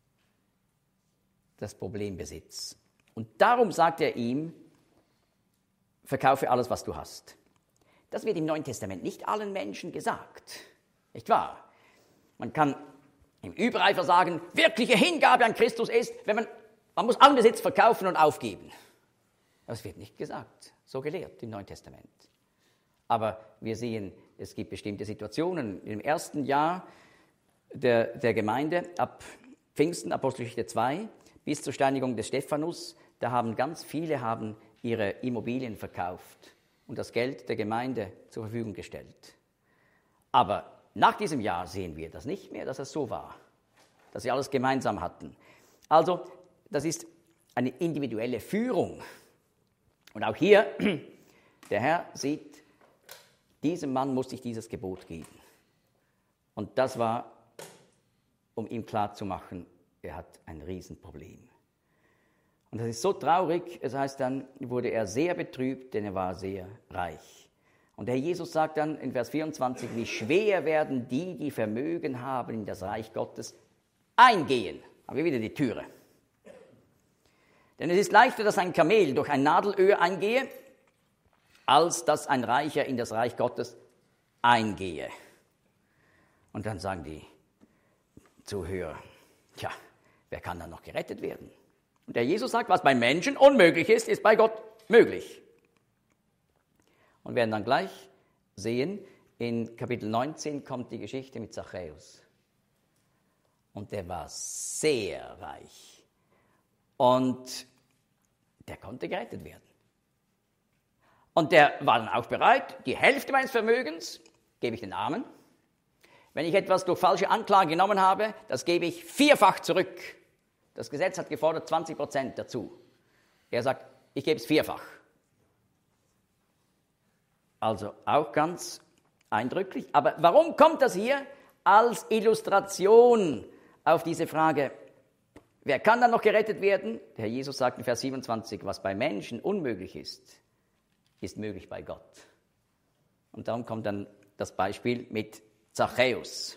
Das Problembesitz. Und darum sagt er ihm, verkaufe alles, was du hast. Das wird im Neuen Testament nicht allen Menschen gesagt. Nicht wahr? Man kann im Übereifer sagen, wirkliche Hingabe an Christus ist, wenn man, man muss allen Besitz verkaufen und aufgeben. Das wird nicht gesagt, so gelehrt im Neuen Testament. Aber wir sehen, es gibt bestimmte Situationen. Im ersten Jahr der, der Gemeinde, ab Pfingsten, Apostelgeschichte zwei, bis zur Steinigung des Stephanus, da haben ganz viele haben ihre Immobilien verkauft und das Geld der Gemeinde zur Verfügung gestellt. Aber nach diesem Jahr sehen wir das nicht mehr, dass es so war, dass sie alles gemeinsam hatten. Also, das ist eine individuelle Führung. Und auch hier, der Herr sieht, diesem Mann muss ich dieses Gebot geben. Und das war, um ihm klarzumachen, er hat ein Riesenproblem. Und das ist so traurig, es heißt dann, wurde er sehr betrübt, denn er war sehr reich. Und der Herr Jesus sagt dann in Vers vierundzwanzig, wie schwer werden die, die Vermögen haben, in das Reich Gottes eingehen. Haben wir wieder die Türe. Denn es ist leichter, dass ein Kamel durch ein Nadelöhr eingehe, als dass ein Reicher in das Reich Gottes eingehe. Und dann sagen die Zuhörer, tja, wer kann dann noch gerettet werden? Und der Jesus sagt, was bei Menschen unmöglich ist, ist bei Gott möglich. Und wir werden dann gleich sehen, in Kapitel neunzehn kommt die Geschichte mit Zachäus. Und der war sehr reich. Und der konnte gerettet werden. Und der war dann auch bereit, die Hälfte meines Vermögens gebe ich den Armen. Wenn ich etwas durch falsche Anklage genommen habe, das gebe ich vierfach zurück. Das Gesetz hat gefordert zwanzig Prozent dazu. Er sagt, ich gebe es vierfach. Also auch ganz eindrücklich. Aber warum kommt das hier als Illustration auf diese Frage, wer kann dann noch gerettet werden? Der Herr Jesus sagt in Vers siebenundzwanzig, was bei Menschen unmöglich ist, ist möglich bei Gott. Und darum kommt dann das Beispiel mit Zachäus.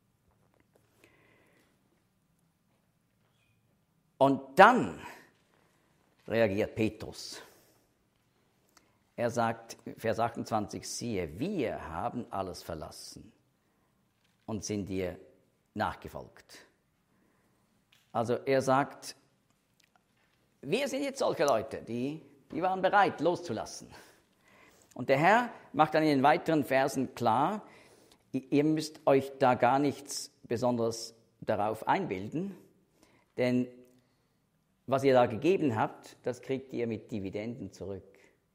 Und dann reagiert Petrus. Er sagt, Vers achtundzwanzig, siehe, wir haben alles verlassen und sind dir nachgefolgt. Also er sagt, wir sind jetzt solche Leute, die, die waren bereit, loszulassen. Und der Herr macht dann in den weiteren Versen klar, ihr müsst euch da gar nichts Besonderes darauf einbilden, denn was ihr da gegeben habt, das kriegt ihr mit Dividenden zurück.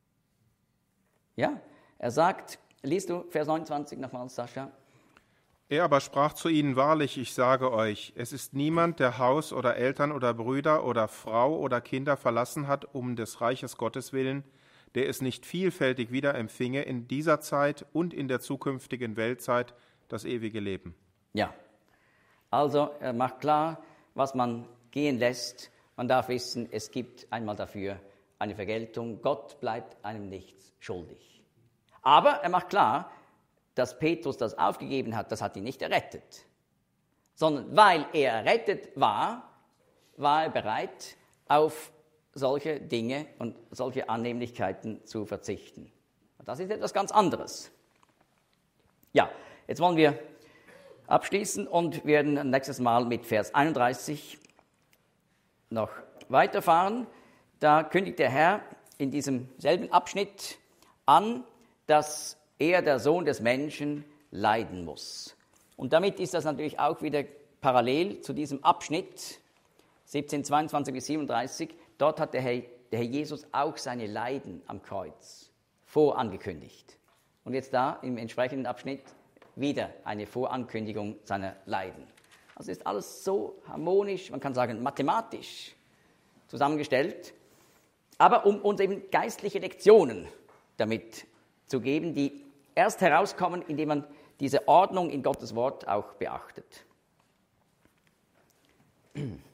Ja, er sagt, liest du Vers neunundzwanzig nochmal, Sascha? Er aber sprach zu ihnen, wahrlich, ich sage euch, es ist niemand, der Haus oder Eltern oder Brüder oder Frau oder Kinder verlassen hat, um des Reiches Gottes willen, der es nicht vielfältig wieder empfinge in dieser Zeit und in der zukünftigen Weltzeit das ewige Leben. Ja, also er macht klar, was man gehen lässt. Man darf wissen, es gibt einmal dafür eine Vergeltung. Gott bleibt einem nichts schuldig. Aber er macht klar, dass Petrus das aufgegeben hat, das hat ihn nicht errettet. Sondern weil er errettet war, war er bereit, auf solche Dinge und solche Annehmlichkeiten zu verzichten. Und das ist etwas ganz anderes. Ja, jetzt wollen wir abschließen und werden nächstes Mal mit Vers einunddreißig noch weiterfahren. Da kündigt der Herr in diesem selben Abschnitt an, dass er, der Sohn des Menschen, leiden muss. Und damit ist das natürlich auch wieder parallel zu diesem Abschnitt, siebzehn, zweiundzwanzig bis siebenunddreißig. Dort hat der Herr, der Herr Jesus auch seine Leiden am Kreuz vorangekündigt. Und jetzt da im entsprechenden Abschnitt wieder eine Vorankündigung seiner Leiden. Also ist alles so harmonisch, man kann sagen mathematisch zusammengestellt, aber um uns eben geistliche Lektionen damit zu geben, die erst herauskommen, indem man diese Ordnung in Gottes Wort auch beachtet.